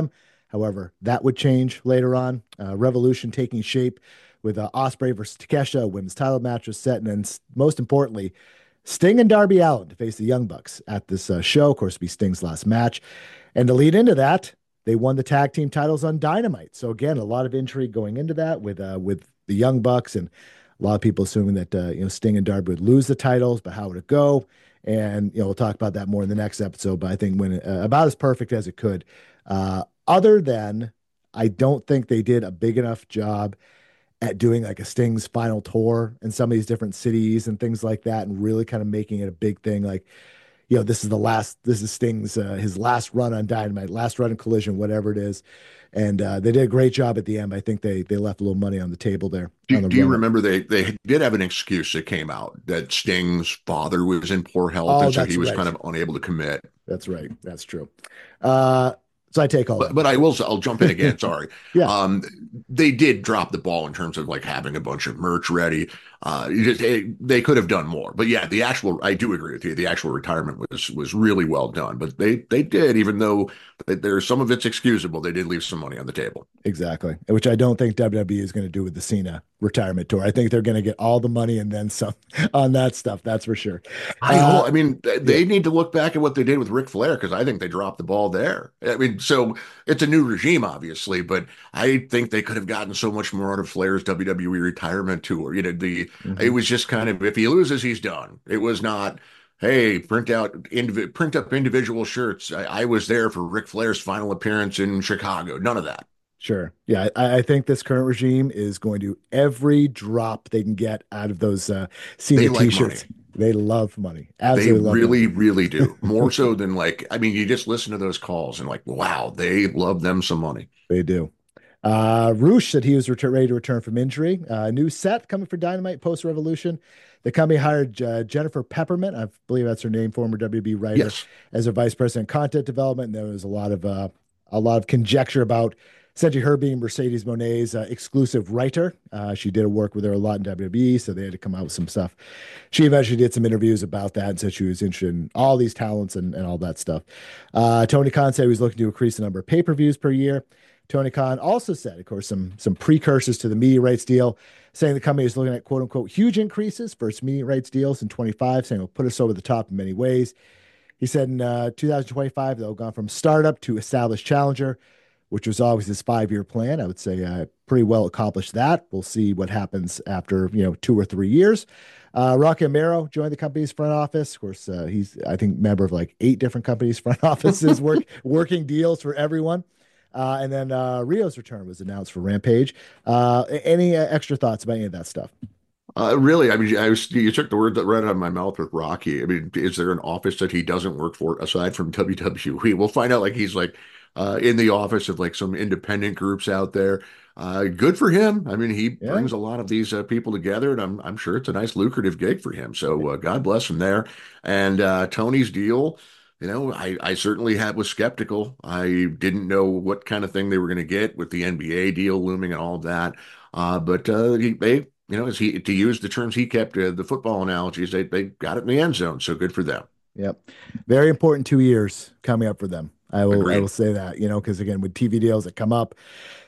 However, that would change later on. Uh, Revolution taking shape with uh, Osprey versus Takeshita, a women's title match was set, and then most importantly, Sting and Darby Allin to face the Young Bucks at this uh, show. Of course, it'll be Sting's last match. And to lead into that, they won the tag team titles on Dynamite. So again, a lot of intrigue going into that with uh, with the Young Bucks, and a lot of people assuming that uh, you know Sting and Darby would lose the titles, but how would it go? And you know we'll talk about that more in the next episode. But I think when uh, about as perfect as it could. Uh, other than I don't think they did a big enough job at doing like a Sting's final tour in some of these different cities and things like that, and really kind of making it a big thing. Like, you know, this is the last, this is Sting's, uh, his last run on Dynamite, last run in Collision, whatever it is. And uh, they did a great job at the end. I think they they left a little money on the table there. Do, On the do you run. remember they they did have an excuse that came out that Sting's father was in poor health, Oh, and so that's he was right. kind of unable to commit. That's right. That's true. Uh, so I take all But that. but I will I'll jump in again. Sorry. Yeah, Um, they did drop the ball in terms of like having a bunch of merch ready. Uh, you just, they, they could have done more. But yeah, the actual I do agree with you. The actual retirement was was really well done. But they they did, even though there's some of it's excusable, they did leave some money on the table. exactly. Which I don't think W W E is going to do with the Cena retirement tour. I think they're going to get all the money and then some on that stuff. That's for sure. I Uh, hope. I mean, th- yeah, they need to look back at what they did with Ric Flair because I think they dropped the ball there. I mean, so it's a new regime, obviously, but I think they could have gotten so much more out of Flair's W W E retirement tour. You know, the it mhm, was just kind of if he loses, he's done. It was not, hey, print out indiv- print up individual shirts. I, I was there for Ric Flair's final appearance in Chicago. None of that. sure. Yeah, I, I think this current regime is going to every drop they can get out of those uh, They Cena like t-shirts. money. They love money. They Absolutely love money. really, really do. More so than like, I mean, you just listen to those calls and like, wow, they love them some money. They do. Uh, Roosh said he was retur- ready to return from injury. Uh, new set coming for Dynamite post Revolution. The company hired uh, Jennifer Peppermint, I believe that's her name, former W W E writer, Yes. as their vice president of content development. And there was a lot of uh, a lot of conjecture about essentially her being Mercedes Monet's uh, exclusive writer. Uh, she did work with her a lot in W W E, so they had to come out with some stuff. She eventually did some interviews about that and said she was interested in all these talents and, and all that stuff. Uh, Tony Khan said he was looking to increase the number of pay-per-views per year. Tony Khan also said, of course, some some precursors to the media rights deal, saying the company is looking at quote unquote huge increases for its media rights deals in twenty-five, saying it'll put us over the top in many ways. He said in uh, two thousand twenty-five, they'll go from startup to established challenger, which was always his five-year plan. I would say uh, pretty well accomplished that. We'll see what happens after, you know, two or three years. Uh, Rocky Amaro joined the company's front office. Of course, uh, he's, I think, member of like eight different companies' front offices, work, working deals for everyone. Uh, and then uh, Rio's return was announced for Rampage. Uh, any uh, extra thoughts about any of that stuff? Uh, really, I mean, I was, you took the word that right out of my mouth with Rocky. I mean, is there an office that he doesn't work for aside from W W E? We'll find out like he's like uh, in the office of like some independent groups out there. Uh, good for him. I mean, he Yeah. brings a lot of these uh, people together, and I'm I'm sure it's a nice lucrative gig for him. So uh, God bless him there. And uh, Tony's deal, you know, I I certainly had was skeptical. I didn't know what kind of thing they were going to get with the N B A deal looming and all of that. Uh, but uh, he, they, you know, as he to use the terms he kept, uh, the football analogies, they they got it in the end zone. So good for them. Yep. Very important two years coming up for them. I will I will Agreed. say that, you know, because again, with T V deals that come up,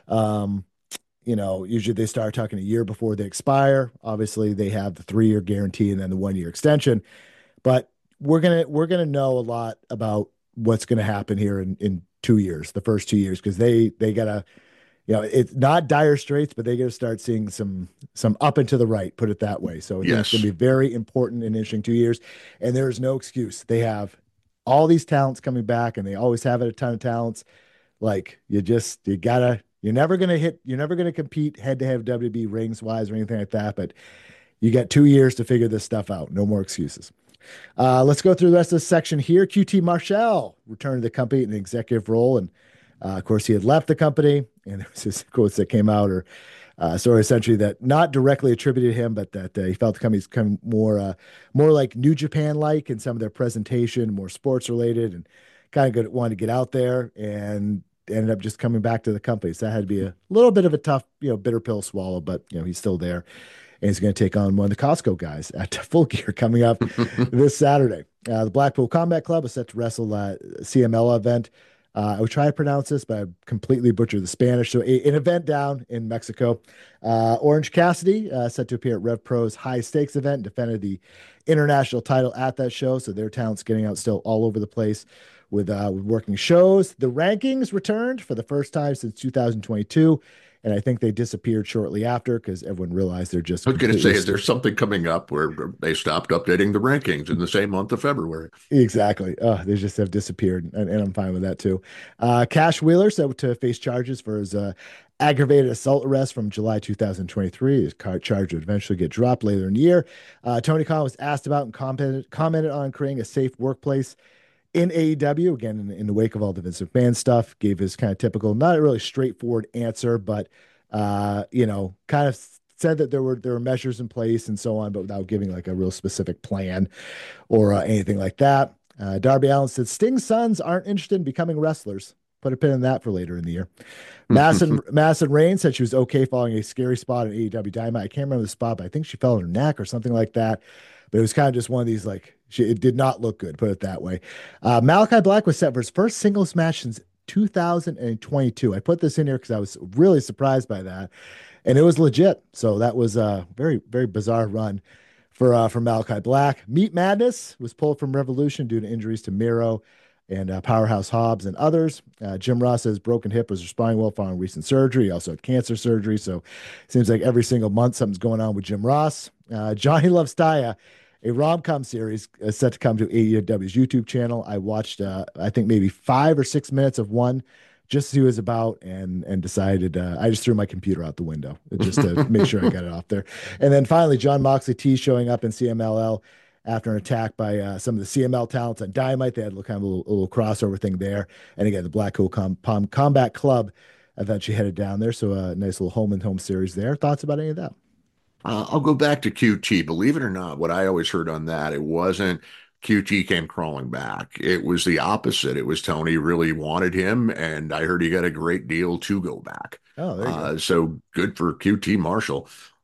um, you know, usually they start talking a year before they expire. Obviously, they have the three-year guarantee and then the one-year extension. But we're gonna we're gonna know a lot about what's gonna happen here in in two years, the first two years, because they they gotta, you know, it's not dire straits, but they got to start seeing some some up and to the right, put it that way. So I think it's going Yes. to be very important and interesting two years. And there is no excuse. They have all these talents coming back, and they always have a ton of talents. Like you just you gotta you're never gonna hit you're never gonna compete head to head W W E rings wise or anything like that. But you got two years to figure this stuff out. No more excuses. Uh, let's go through the rest of this section here. Q T Marshall returned to the company in an executive role, and uh, of course, he had left the company, and there was this quotes that came out, or uh, story essentially that not directly attributed to him, but that uh, he felt the company's come more, uh, more like New Japan like in some of their presentation, more sports related, and kind of good, wanted to get out there, and ended up just coming back to the company. So that had to be a little bit of a tough, you know, bitter pill swallow, but you know, he's still there, and he's going to take on one of the Costco guys at Full Gear coming up this Saturday. Uh, the Blackpool Combat Club was set to wrestle uh, C M L event. Uh, I would try to pronounce this, but I completely butchered the Spanish. So, a, an event down in Mexico. Uh, Orange Cassidy, uh, set to appear at Rev Pro's high stakes event, defended the international title at that show. So, their talent's getting out still all over the place with, uh, with working shows. The rankings returned for the first time since two thousand twenty-two. And I think they disappeared shortly after because everyone realized they're just I was going to completely say, is there something coming up where they stopped updating the rankings in the same month of February? exactly. Oh, they just have disappeared, and, and I'm fine with that too. Uh, Cash Wheeler set to face charges for his uh, aggravated assault arrest from July two thousand twenty-three. His car- charge would eventually get dropped later in the year. Uh, Tony Khan was asked about and commented, commented on creating a safe workplace in A E W. Again, in, in the wake of all the Vince McMahon stuff, gave his kind of typical, not a really straightforward answer, but uh, you know, kind of said that there were there were measures in place and so on, but without giving like a real specific plan or uh, anything like that. Uh, Darby Allin said Sting's sons aren't interested in becoming wrestlers. Put a pin in that for later in the year. Madison Madison Rain said she was okay following a scary spot in A E W Dynamite. I can't remember the spot, but I think she fell on her neck or something like that. But it was kind of just one of these like she, it did not look good. Put it that way. Uh, Malachi Black was set for his first singles match since two thousand twenty-two. I put this in here because I was really surprised by that, and it was legit. So that was a very very bizarre run for uh, for Malachi Black. Meat Madness was pulled from Revolution due to injuries to Miro and uh, Powerhouse Hobbs and others. Uh, Jim Ross says broken hip was responding well following recent surgery. He also had cancer surgery, so it seems like every single month something's going on with Jim Ross. Uh, Johnny Loves Taya, a rom-com series is set to come to A E W's YouTube channel. I watched, uh, I think maybe five or six minutes of one just to see what it was about and and decided uh, I just threw my computer out the window just to make sure I got it off there. And then finally, John Moxley T showing up in C M L L after an attack by uh, some of the C M L talents on Dynamite. They had a little, kind of a little, a little crossover thing there. And again, the Black Hole Com- Pom- Combat Club eventually headed down there. So a nice little home and home series there. Thoughts about any of that? Uh, I'll go back to Q T. Believe it or not, what I always heard on that, it wasn't Q T came crawling back. It was the opposite. It was Tony really wanted him, and I heard he got a great deal to go back. Oh, there you go. Uh, so good for Q T Marshall.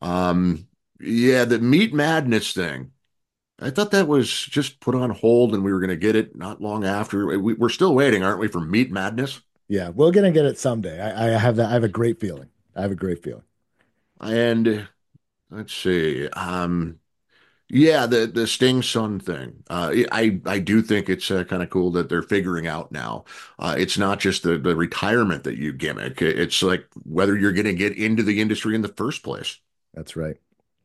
Um, yeah, the Meat Madness thing. I thought that was just put on hold, and we were going to get it not long after. We, we're still waiting, aren't we, for Meat Madness? Yeah, we're gonna get it someday. I, I have that. I have a great feeling. I have a great feeling. And uh, let's see. Um, Yeah, the the Sting Sun thing. Uh, I I do think it's uh, kind of cool that they're figuring out now. Uh, it's not just the the retirement that you gimmick. It's like whether you're going to get into the industry in the first place. That's right.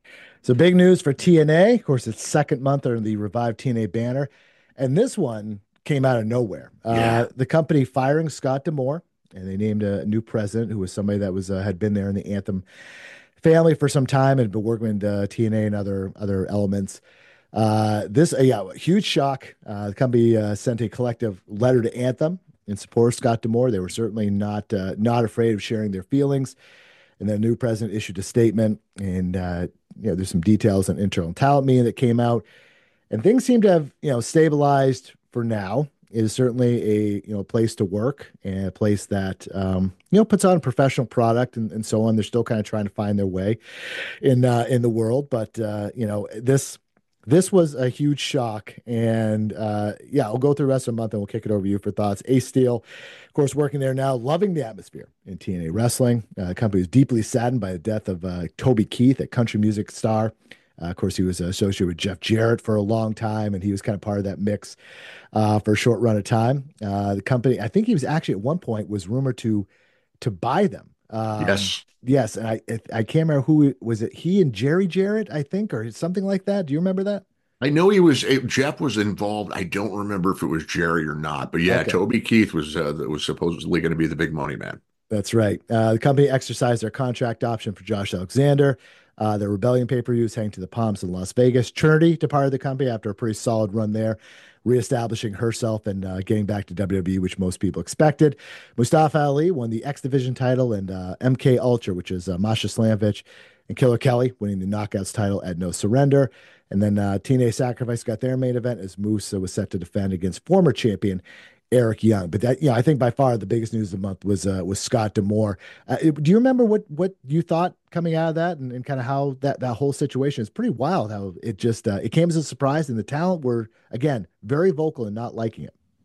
So big news for T N A. Of course, it's second month under the revived T N A banner, and this one came out of nowhere. Uh, Yeah. the company firing Scott Demore, and they named a new president who was somebody that was uh, had been there in the Anthem family for some time and been working with uh, T N A and other other elements. Uh, this, uh, yeah, huge shock. Uh, the company uh, sent a collective letter to Anthem in support of Scott Demore. They were certainly not uh, not afraid of sharing their feelings. And then the new president issued a statement, and uh, you know, there's some details on internal talent meeting that came out, and things seem to have you know stabilized for now. It is certainly a you know place to work and a place that um, you know puts on a professional product and, and so on. They're still kind of trying to find their way in uh, in the world, but uh, you know this this was a huge shock. And uh, yeah, I'll go through the rest of the month and we'll kick it over to you for thoughts. Ace Steel, of course, working there now, loving the atmosphere in T N A wrestling. Uh, the company was deeply saddened by the death of uh, Toby Keith, a country music star. Uh, of course, he was associated with Jeff Jarrett for a long time, and he was kind of part of that mix uh, for a short run of time. Uh, the company, I think he was actually at one point was rumored to to buy them. Um, Yes. yes, and I I can't remember who was it. He and Jerry Jarrett, I think, or something like that. Do you remember that? I know he was eh, Jeff was involved. I don't remember if it was Jerry or not, but yeah, Okay. Toby Keith was uh, was supposedly going to be the big money man. That's right. Uh, the company exercised their contract option for Josh Alexander. Uh, the Rebellion pay-per-view is heading to the Palms in Las Vegas. Trinity departed the company after a pretty solid run there, reestablishing herself and uh, getting back to W W E, which most people expected. Mustafa Ali won the X Division title, and uh, M K Ultra, which is uh, Masha Slamovich, and Killer Kelly winning the Knockouts title at No Surrender. And then uh, T N A Sacrifice got their main event as Moose was set to defend against former champion Eric Young. But that, you know, I think by far the biggest news of the month was uh, was Scott Demore. Uh, it- do you remember what what you thought coming out of that, and, and kind of how that that whole situation is pretty wild? How it just uh, it came as a surprise, and the talent were again very vocal in not liking it.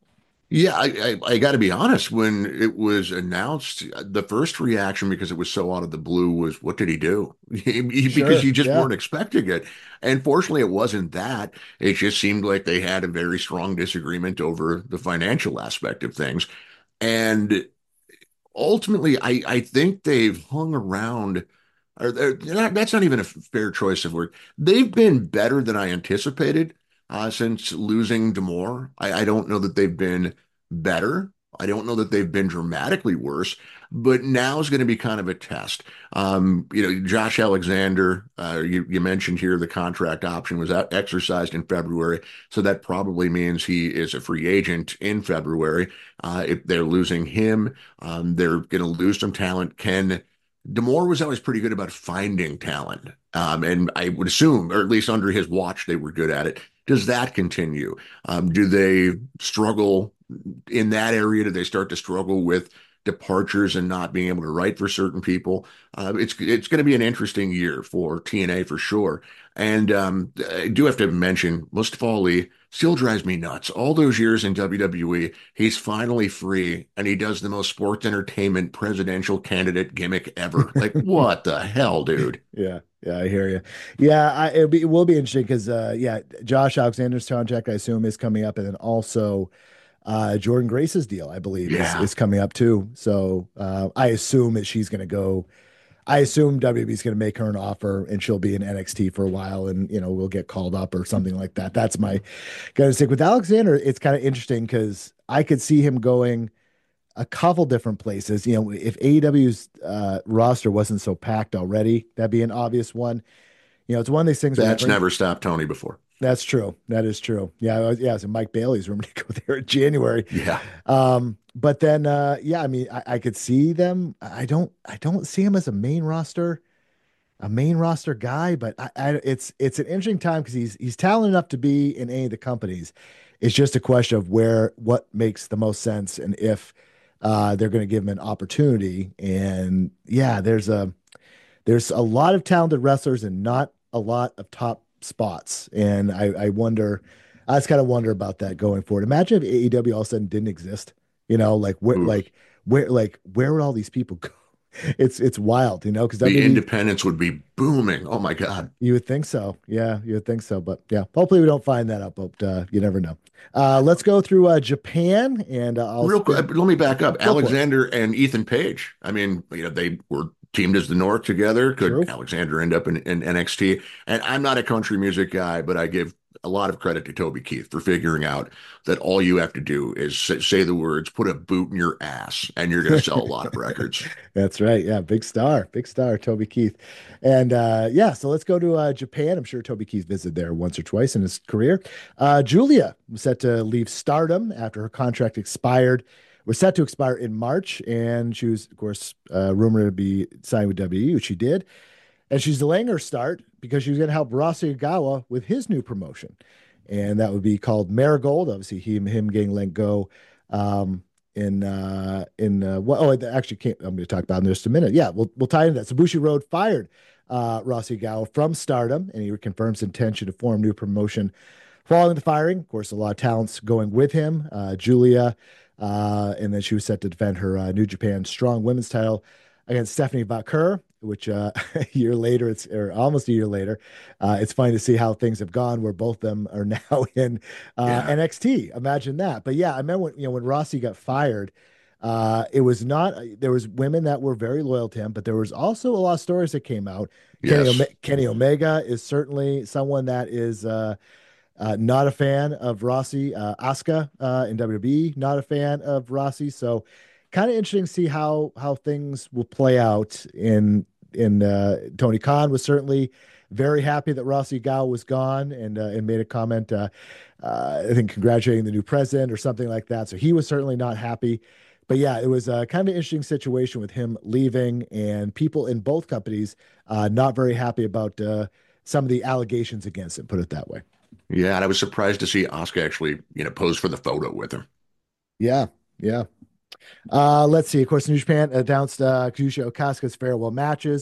Yeah, I, I, I got to be honest. When it was announced, the first reaction, because it was so out of the blue, was, "What did he do?" Because Sure. you just Yeah. weren't expecting it. And fortunately, it wasn't that. It just seemed like they had a very strong disagreement over the financial aspect of things. And ultimately, I, I think they've hung around. Or they're not, that's not even a fair choice of word. They've been better than I anticipated uh, since losing Demore. I, I don't know that they've been better. I don't know that they've been dramatically worse, but now is going to be kind of a test. Um, you know, Josh Alexander, uh, you, you mentioned here the contract option was out, exercised in February, so that probably means he is a free agent in February. Uh, if they're losing him, um, they're going to lose some talent. Can Demore was always pretty good about finding talent. Um, and I would assume, or at least under his watch, they were good at it. Does that continue? Um, do they struggle in that area? Do they start to struggle with departures and not being able to write for certain people? Uh, it's it's going to be an interesting year for T N A for sure. And um, I do have to mention Mustafa Ali still drives me nuts. All those years in W W E, he's finally free and he does the most sports entertainment presidential candidate gimmick ever. Like, what the hell, dude? Yeah, yeah, I hear you. Yeah, I, it'll be, it will be interesting because, uh, yeah, Josh Alexander's contract, I assume, is coming up, and then also uh, Jordan Grace's deal, I believe, is Yeah. is coming up too. So uh, I assume that she's going to go. I assume W W E's going to make her an offer, and she'll be in N X T for a while, and you know we'll get called up or something like that. That's my kind of stick with Alexander. It's kind of interesting because I could see him going a couple different places. You know, if A E W's uh, roster wasn't so packed already, that'd be an obvious one. You know, it's one of these things when they That's bring. never stopped Tony before. That's true. That is true. Yeah, I was- yeah. So Mike Bailey's room to go there in January. Yeah. Um, but then, uh, yeah, I mean, I, I could see them. I don't, I don't see him as a main roster, a main roster guy. But I, I it's, it's an interesting time because he's, he's talented enough to be in any of the companies. It's just a question of where, what makes the most sense, and if uh, they're going to give him an opportunity. And yeah, there's a, there's a lot of talented wrestlers and not a lot of top spots. And I, I wonder, I just kind of wonder about that going forward. Imagine if A E W all of a sudden didn't exist. You know, like where, Oof. like where, like where would all these people go? It's it's wild, you know, because The W W E, independence would be booming. Oh my God. you would think so. Yeah, you would think so. But yeah, hopefully we don't find that out, but uh, you never know. Uh, let's go through uh, Japan, and uh, I'll Real spin. quick, let me back up. Go for it. Alexander and Ethan Page. I mean, you know, they were teamed as the North together. Could True. Alexander end up in, in N X T? And I'm not a country music guy, but I give a lot of credit to Toby Keith for figuring out that all you have to do is say, say the words, put a boot in your ass, and you're going to sell a lot of records. That's right. Yeah, big star, big star, Toby Keith. And uh, yeah, so let's go to uh, Japan. I'm sure Toby Keith visited there once or twice in his career. Uh, Julia was set to leave Stardom after her contract expired. Was set to expire in March, and she was, of course, uh, rumored to be signed with W W E, which she did. And she's delaying her start because she was going to help Rossy Ogawa with his new promotion, and that would be called Marigold. Obviously, him him getting let go um, in uh, in uh, what? Oh, it actually came. I'm going to talk about it in just a minute. Yeah, we'll we'll tie into that. So Bushi Road fired uh, Rossy Ogawa from Stardom, and he confirms intention to form new promotion following the firing. Of course, a lot of talents going with him. Uh, Julia, uh, and then she was set to defend her uh, New Japan Strong Women's title against Stephanie Vaquer, which uh, a year later, it's or almost a year later, uh, it's funny to see how things have gone where both of them are now in uh, Yeah. N X T. Imagine that. But yeah, I remember when, you know, when Rossi got fired, uh, it was not, there was women that were very loyal to him, but there was also a lot of stories that came out. Kenny, Ome- Yes. Kenny Omega is certainly someone that is uh, uh, not a fan of Rossi. Uh, Asuka uh, in W W E, not a fan of Rossi. So kind of interesting to see how how things will play out in in uh, Tony Khan was certainly very happy that Rossi Gao was gone, and uh, and made a comment, uh, uh, I think congratulating the new president or something like that. So he was certainly not happy. But yeah, it was a kind of an interesting situation with him leaving, and people in both companies uh, not very happy about uh, some of the allegations against him. Put it that way. Yeah. And I was surprised to see Asuka actually, you know, pose for the photo with him. Yeah, yeah. Uh, let's see. Of course, New Japan announced uh, Kazuchika Okasuka's farewell matches.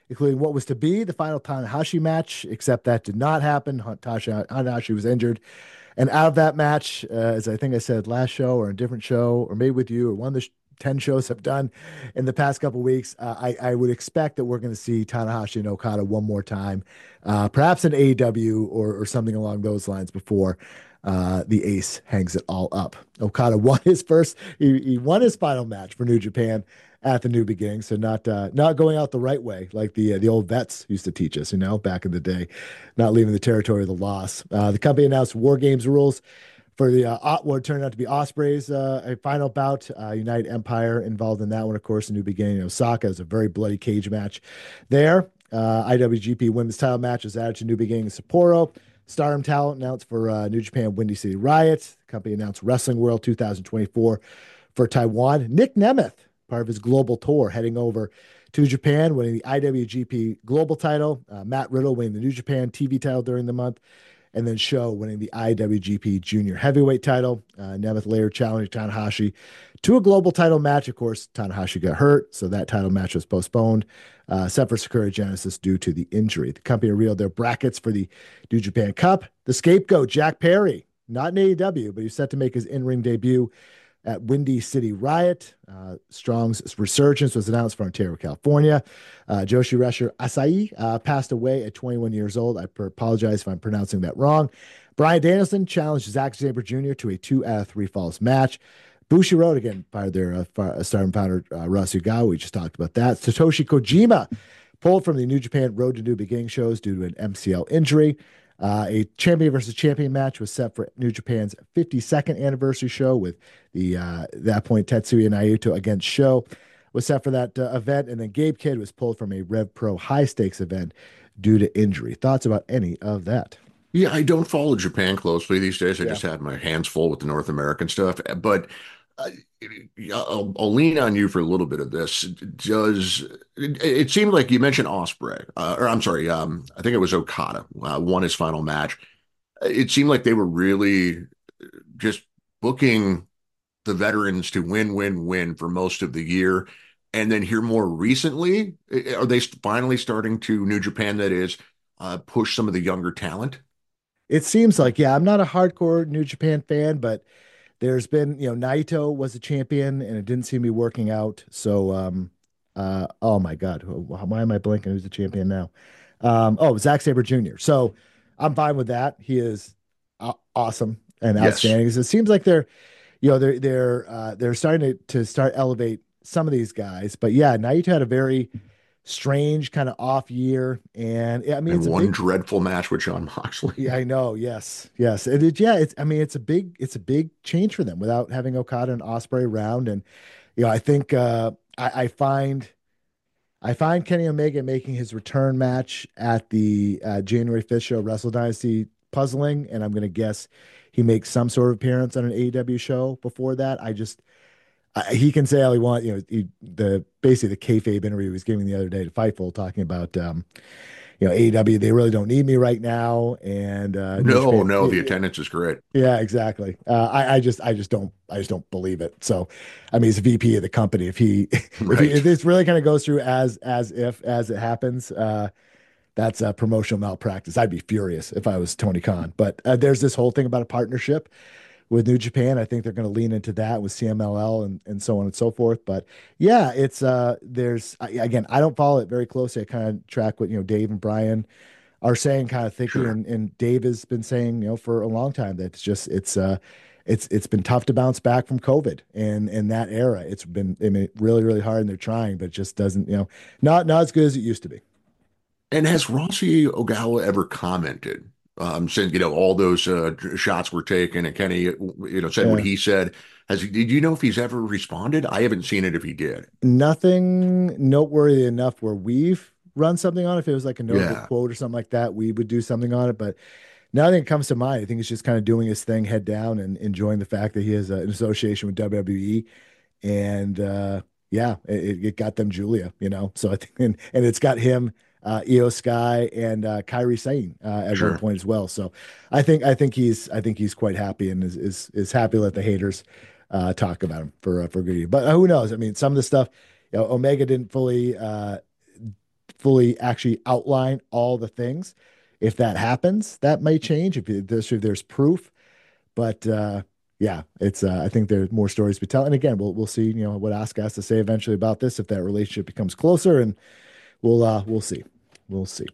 including what was to be the final Tanahashi match, except that did not happen. Tanahashi Tanahashi was injured. And out of that match, uh, as I think I said last show or a different show, or maybe with you, or one of the sh- ten shows I've done in the past couple of weeks, uh, I, I would expect that we're going to see Tanahashi and Okada one more time, uh, perhaps in A E W or, or something along those lines before uh, the ace hangs it all up. Okada won his first, he, he won his final match for New Japan at the New Beginning, so not uh, not going out the right way like the uh, the old vets used to teach us, you know, back in the day, not leaving the territory of the loss. Uh, the company announced War Games rules for the uh, what turned out to be Osprey's uh, a final bout. Uh, United Empire involved in that one, of course. A New Beginning in Osaka is a very bloody cage match there. Uh, I W G P Women's Title match is added to New Beginning in Sapporo. Stardom talent announced for uh, New Japan Windy City Riot. The company announced Wrestling World two thousand twenty-four for Taiwan. Nick Nemeth, part of his global tour, heading over to Japan, winning the I W G P Global title. Uh, Matt Riddle winning the New Japan T V title during the month. And then Sho winning the I W G P Junior Heavyweight title. Uh, Nemeth later challenged Tanahashi to a global title match. Of course, Tanahashi got hurt, so that title match was postponed, uh, except for Sakura Genesis due to the injury. The company revealed their brackets for the New Japan Cup. The scapegoat, Jack Perry, not in A E W, but he's set to make his in-ring debut at Windy City Riot. Uh, Strong's resurgence was announced for Ontario, California. Uh, Joshi Resher Asai uh, passed away at twenty-one years old. I apologize if I'm pronouncing that wrong. Brian Danielson challenged Zack Sabre Junior to a two out of three falls match. Bushiroad again fired their uh, fire, uh, star and founder uh, Russ Ugawa. We just talked about that. Satoshi Kojima pulled from the New Japan Road to New Beginning shows due to an M C L injury. Uh, a champion versus champion match was set for New Japan's fifty-second anniversary show with the uh, at that point Tetsuya Naito against Sho was set for that uh, event, and then Gabe Kidd was pulled from a Rev Pro high stakes event due to injury. Thoughts about any of that? Yeah, I don't follow Japan closely these days. I Yeah. just had my hands full with the North American stuff. But uh, I'll, I'll lean on you for a little bit of this. Does it, it seemed like you mentioned Osprey, uh, or I'm sorry, um, I think it was Okada, uh, won his final match. It seemed like they were really just booking the veterans to win, win, win for most of the year. And then here more recently, are they finally starting to, New Japan that is, uh, push some of the younger talent? It seems like, yeah, I'm not a hardcore New Japan fan, but there's been, you know, Naito was a champion and it didn't seem to be working out. So, um, uh, oh my God, why am I blanking? Who's the champion now? Um, oh, Zack Sabre Junior So I'm fine with that. He is aw- awesome and Yes. outstanding. It seems like they're, you know, they're they're uh, they're starting to to start elevate some of these guys. But yeah, Naito had a very strange kind of off year, and I mean, And it's a one big. dreadful match with John Moxley. Yeah, I know. Yes, yes. It, it, yeah, it's. I mean, it's a big. It's a big change for them without having Okada and Osprey around, and you know, I think uh, I, I find I find Kenny Omega making his return match at the uh, January fifth show Wrestle Dynasty puzzling, and I'm going to guess he makes some sort of appearance on an A E W show before that. I just I, he can say all he wants. You know, he, the basically the kayfabe interview he was giving the other day to Fightful, talking about um, you know A E W. They really don't need me right now, and uh, New No, Japan. no, y- the y- attendance is great. Yeah, exactly. Uh, I, I just, I just don't, I just don't believe it. So, I mean, he's a V P of the company. If he, if he, if Right. this really kind of goes through as, as if, as it happens, uh, that's a promotional malpractice. I'd be furious if I was Tony Khan. But uh, there's this whole thing about a partnership with New Japan. I think they're going to lean into that with C M L L and, and so on and so forth. But yeah, it's uh, there's I- again, I don't follow it very closely. I kind of track what you know Dave and Brian are saying, kind of thinking, Sure. and and Dave has been saying you know for a long time that it's just it's uh. It's it's been tough to bounce back from COVID and in that era. It's been I mean really really hard and they're trying, but it just doesn't you know not not as good as it used to be. And has Rossi Ogawa ever commented, um, since, you know, all those uh, shots were taken and Kenny, you know, said what Yeah. he said? Has he, did you know if he's ever responded? I haven't seen it if he did. Nothing noteworthy enough where we've run something on it. If it was like a notable Yeah, quote or something like that, we would do something on it. But nothing comes to mind. I think he's just kind of doing his thing, head down, and enjoying the fact that he has uh, an association with W W E. And uh, yeah, it, it got them Julia, you know. So I think, and, and it's got him, uh, Io Sky, and uh, Kyrie Sane uh, at one sure. point as well. So I think I think he's I think he's quite happy and is is, is happy to let the haters uh, talk about him for uh, for good. But uh, who knows? I mean, some of the stuff, you know, Omega didn't fully. Uh, fully actually outline all the things. If that happens, that may change if there's if there's proof. But uh, yeah, it's uh, I think there's more stories to tell. And again, we'll we'll see, you know, what Asuka has to say eventually about this if that relationship becomes closer, and we'll uh, we'll see, we'll see.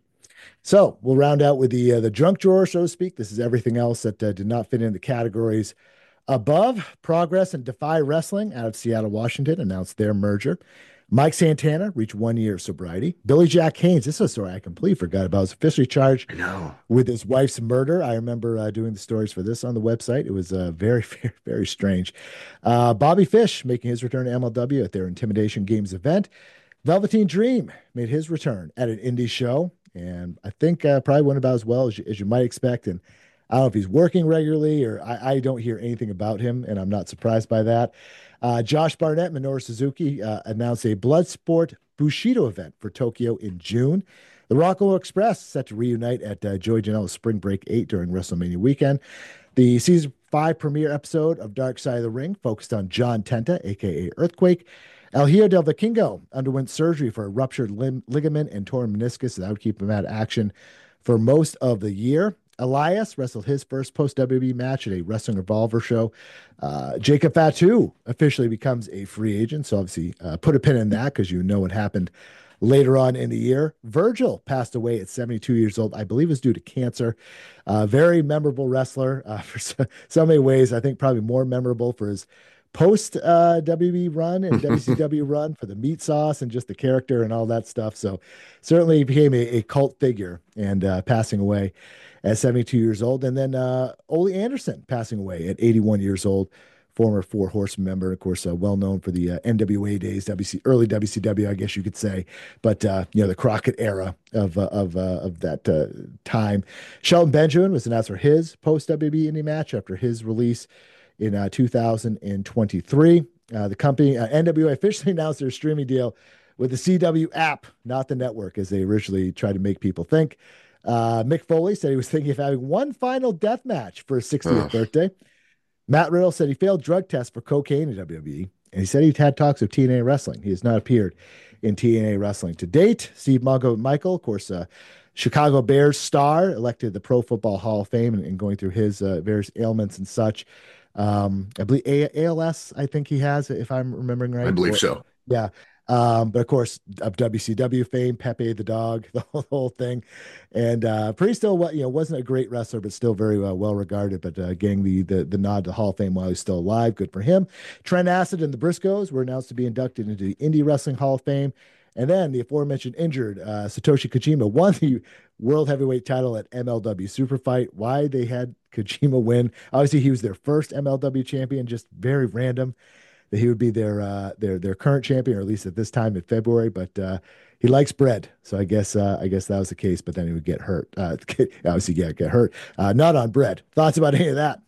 So we'll round out with the uh, the drunk drawer, so to speak. This is everything else that uh, did not fit in the categories above. Progress and Defy Wrestling out of Seattle, Washington announced their merger. Mike Santana reached one year of sobriety. Billy Jack Haynes, this is a story I completely forgot about, was officially charged I know. with his wife's murder. I remember uh, doing the stories for this on the website. It was uh, very, very, very strange. Uh, Bobby Fish making his return to M L W at their Intimidation Games event. Velveteen Dream made his return at an indie show, and I think uh, probably went about as well as you, as you might expect. And I don't know if he's working regularly or I, I don't hear anything about him, and I'm not surprised by that. Uh, Josh Barnett, Minoru Suzuki uh, announced a Bloodsport Bushido event for Tokyo in June. The Rock'n'Roll Express set to reunite at uh, Joey Janela's Spring Break eight during WrestleMania weekend. The season five premiere episode of Dark Side of the Ring focused on John Tenta, aka Earthquake. El Hijo del Vikingo underwent surgery for a ruptured limb, ligament and torn meniscus. That would keep him out of action for most of the year. Elias wrestled his first post W W E match at a Wrestling Revolver show. Uh, Jacob Fatu officially becomes a free agent. So obviously, uh, put a pin in that because you know what happened later on in the year. Virgil passed away at seventy-two years old. I believe it was due to cancer. Uh, very memorable wrestler uh, for so, so many ways. I think probably more memorable for his post uh, W W E run and W C W run for the meat sauce and just the character and all that stuff. So certainly he became a, a cult figure and uh, passing away at seventy-two years old. And then uh, Ole Anderson passing away at eighty-one years old, former Four Horsemen member, of course, uh, well known for the uh, N W A days, W C, early W C W, I guess you could say, but uh, you know, the Crockett era of uh, of uh, of that uh, time. Shelton Benjamin was announced for his post W W E indie match after his release in uh, two thousand twenty-three. Uh, the company, uh, N W A, officially announced their streaming deal with the C W app, not the network, as they originally tried to make people think. Uh, Mick Foley said he was thinking of having one final death match for his sixtieth Ugh. birthday. Matt Riddle said he failed drug tests for cocaine in W W E, and he said he'd had talks with T N A Wrestling. He has not appeared in T N A Wrestling to date. Steve Mongo Michael, of course, uh, Chicago Bears star, elected to the Pro Football Hall of Fame and, and going through his uh, various ailments and such. Um, I believe A L S, I think he has, if I'm remembering I right. believe Or, so. yeah. Um, but of course, of W C W fame, Pepe the dog, the whole, the whole thing, and uh, pretty still, what you know, wasn't a great wrestler, but still very uh, well regarded. But uh, getting the, the the nod to Hall of Fame while he's still alive, good for him. Trent Acid and the Briscoes were announced to be inducted into the Indie Wrestling Hall of Fame, and then the aforementioned injured uh, Satoshi Kojima won the World Heavyweight title at M L W Super Fight. Why they had Kojima win? Obviously, he was their first M L W champion, just very random that he would be their uh, their their current champion, or at least at this time in February. But uh, he likes bread, so I guess uh, I guess that was the case. But then he would get hurt. Uh, obviously, yeah, get hurt. Uh, not on bread. Thoughts about any of that?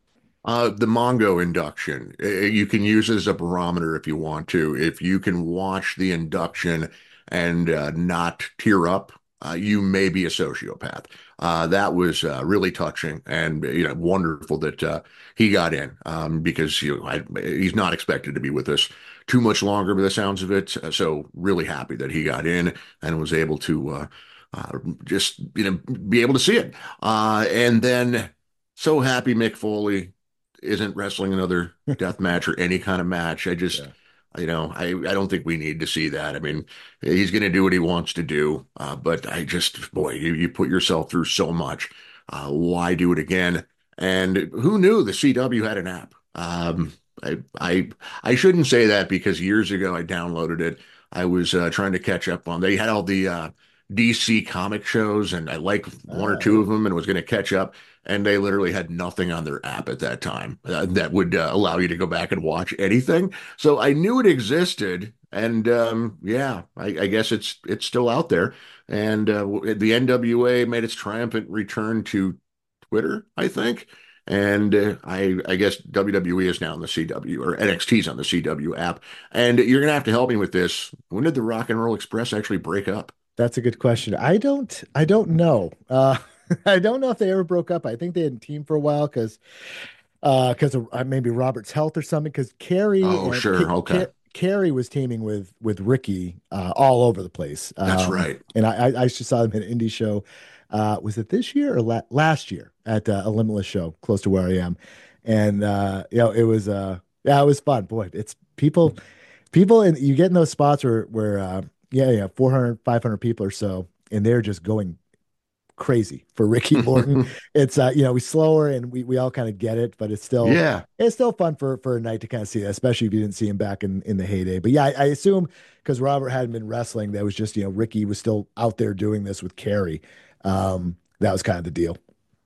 Uh, the Mongo induction, uh, you can use it as a barometer if you want to. If you can watch the induction and uh, not tear up, uh, you may be a sociopath. Uh, that was uh, really touching and you know wonderful that uh, he got in um, because you know, I, he's not expected to be with us too much longer by the sounds of it. Uh, So really happy that he got in and was able to uh, uh, just you know be able to see it. Uh, and then so happy Mick Foley isn't wrestling another death match or any kind of match. I just, Yeah. you know, I, I don't think we need to see that. I mean, he's going to do what he wants to do. Uh, but I just, boy, you, you put yourself through so much. Uh, why do it again? And who knew the C W had an app? Um, I, I, I shouldn't say that because years ago I downloaded it. I was uh, trying to catch up on, they had all the uh, D C comic shows and I liked one or Uh, two of them and was going to catch up and they literally had nothing on their app at that time uh, that would uh, allow you to go back and watch anything. So I knew it existed, and um, yeah, I, I guess it's it's still out there. And uh, the N W A made its triumphant return to Twitter, I think. And uh, I, I guess W W E is now on the C W or N X T's on the C W app. And you're gonna have to help me with this. When did the Rock and Roll Express actually break up? that's a good question. I don't I don't know. Uh, I don't know if they ever broke up. I think they had a team for a while because uh, because of uh, maybe Robert's health or something. Because Carrie Oh, and sure, Ca- okay. Carrie was teaming with with Ricky uh, all over the place. That's Um, right. and I, I I just saw them at an indie show. Uh, was it this year or la last year at uh, a Limitless show close to where I am? And uh, you know, it was uh, yeah, it was fun. Boy, it's people people and you get in those spots where where uh, yeah, yeah, four hundred, five hundred people or so, and they're just going crazy for Ricky Morton. It's uh, you know, he's slower and we we all kind of get it, but it's still Yeah. it's still fun for for a night to kind of see that, especially if you didn't see him back in in the heyday. But yeah, I, I assume because Robert hadn't been wrestling, that was just, you know, Ricky was still out there doing this with Carrie. Um, that was kind of the deal.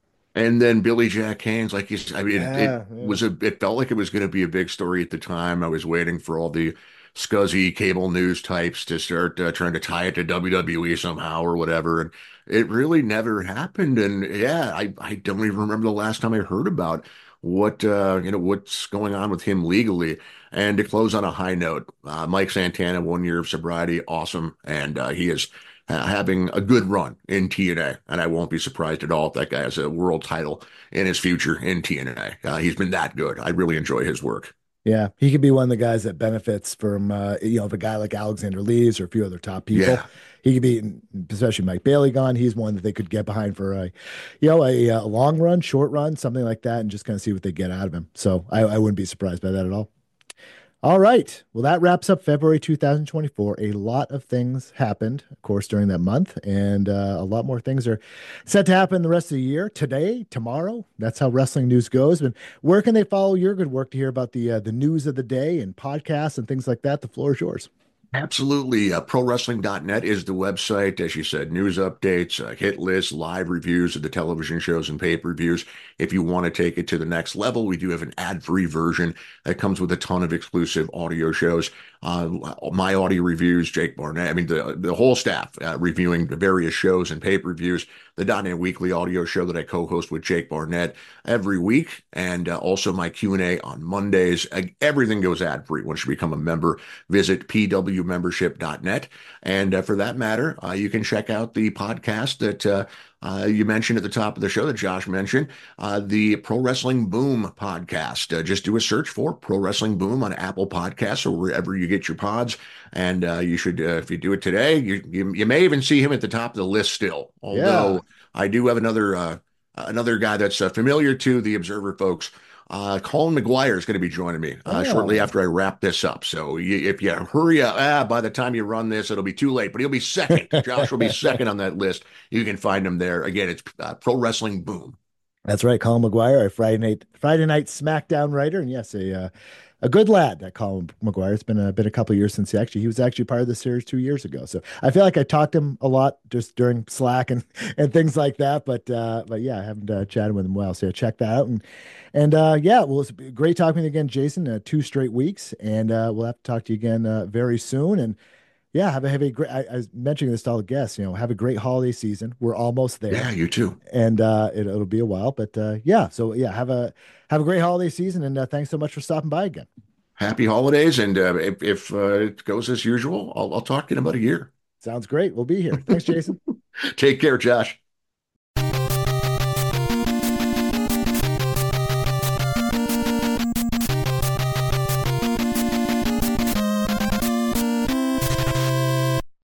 And then Billy Jack Haynes, like you said, I mean, it, it Yeah, yeah. was a, it felt like it was going to be a big story at the time. I was waiting for all the scuzzy cable news types to start uh, trying to tie it to W W E somehow or whatever. And it really never happened. And yeah, I, I don't even remember the last time I heard about what, uh, you know, what's going on with him legally. And to close on a high note, uh, Mike Santana, one year of sobriety, awesome. And uh, he is ha- having a good run in T N A, and I won't be surprised at all if that guy has a world title in his future in T N A. Uh, he's been that good. I really enjoy his work. Yeah, he could be one of the guys that benefits from uh, you know, if a guy like Alexander Lees or a few other top people. Yeah, He could be, especially Mike Bailey gone. He's one that they could get behind for a, you know, a, a long run, short run, something like that, and just kind of see what they get out of him. So I, I wouldn't be surprised by that at all. All right. Well, that wraps up February two thousand twenty-four. A lot of things happened, of course, during that month, and uh, a lot more things are set to happen the rest of the year. Today, tomorrow. That's how wrestling news goes. But where can they follow your good work to hear about the uh, the news of the day and podcasts and things like that? The floor is yours. absolutely. Uh, pro wrestling dot net is the website. As you said, news updates, uh, hit lists, live reviews of the television shows and pay-per-views. If you want to take it to the next level, we do have an ad-free version that comes with a ton of exclusive audio shows. Uh, my audio reviews, Jake Barnett, I mean, the, the whole staff uh, reviewing the various shows and pay-per-views, the .dot .net Weekly audio show that I co-host with Jake Barnett every week, and uh, also my Q and A on Mondays. Uh, everything goes ad-free once you become a member. Visit p w membership dot net. And uh, for that matter, uh, you can check out the podcast that uh, uh, you mentioned at the top of the show that Josh mentioned, uh, the Pro Wrestling Boom podcast. Uh, just do a search for Pro Wrestling Boom on Apple Podcasts or wherever you get your pods. And uh, you should, uh, if you do it today, you, you you may even see him at the top of the list still. Yeah. Although I do have another uh, another guy that's uh, familiar to the Observer folks. Uh, Colin McGuire is going to be joining me uh, shortly Oh, after I wrap this up. So you, if you hurry up, ah, by the time you run this, it'll be too late. But he'll be second. Josh will be second on that list. You can find him there. Again, it's uh, Pro Wrestling Boom. that's right. Colin McGuire, a Friday night Friday night SmackDown writer, and yes, a uh, a good lad, that Colin McGuire. It's been a been a couple of years since he actually he was actually part of the series two years ago. So I feel like I talked to him a lot just during Slack and and things like that. But uh, but yeah, I haven't uh, chatted with him well. So yeah, check that out. And and uh, yeah, well, it's great talking to you again, Jason. Uh, two straight weeks, and uh, we'll have to talk to you again uh, very soon. And yeah, have a have a great. I, I was mentioning this to all the guests. You know, have a great holiday season. We're almost there, Yeah, you too. and uh, it, it'll be a while. But uh, yeah, so yeah, have a have a great holiday season, and uh, thanks so much for stopping by again. Happy holidays. And uh, if, if uh, it goes as usual, I'll, I'll talk to you in about a year. Sounds great. We'll be here. Thanks, Jason. Take care, Josh.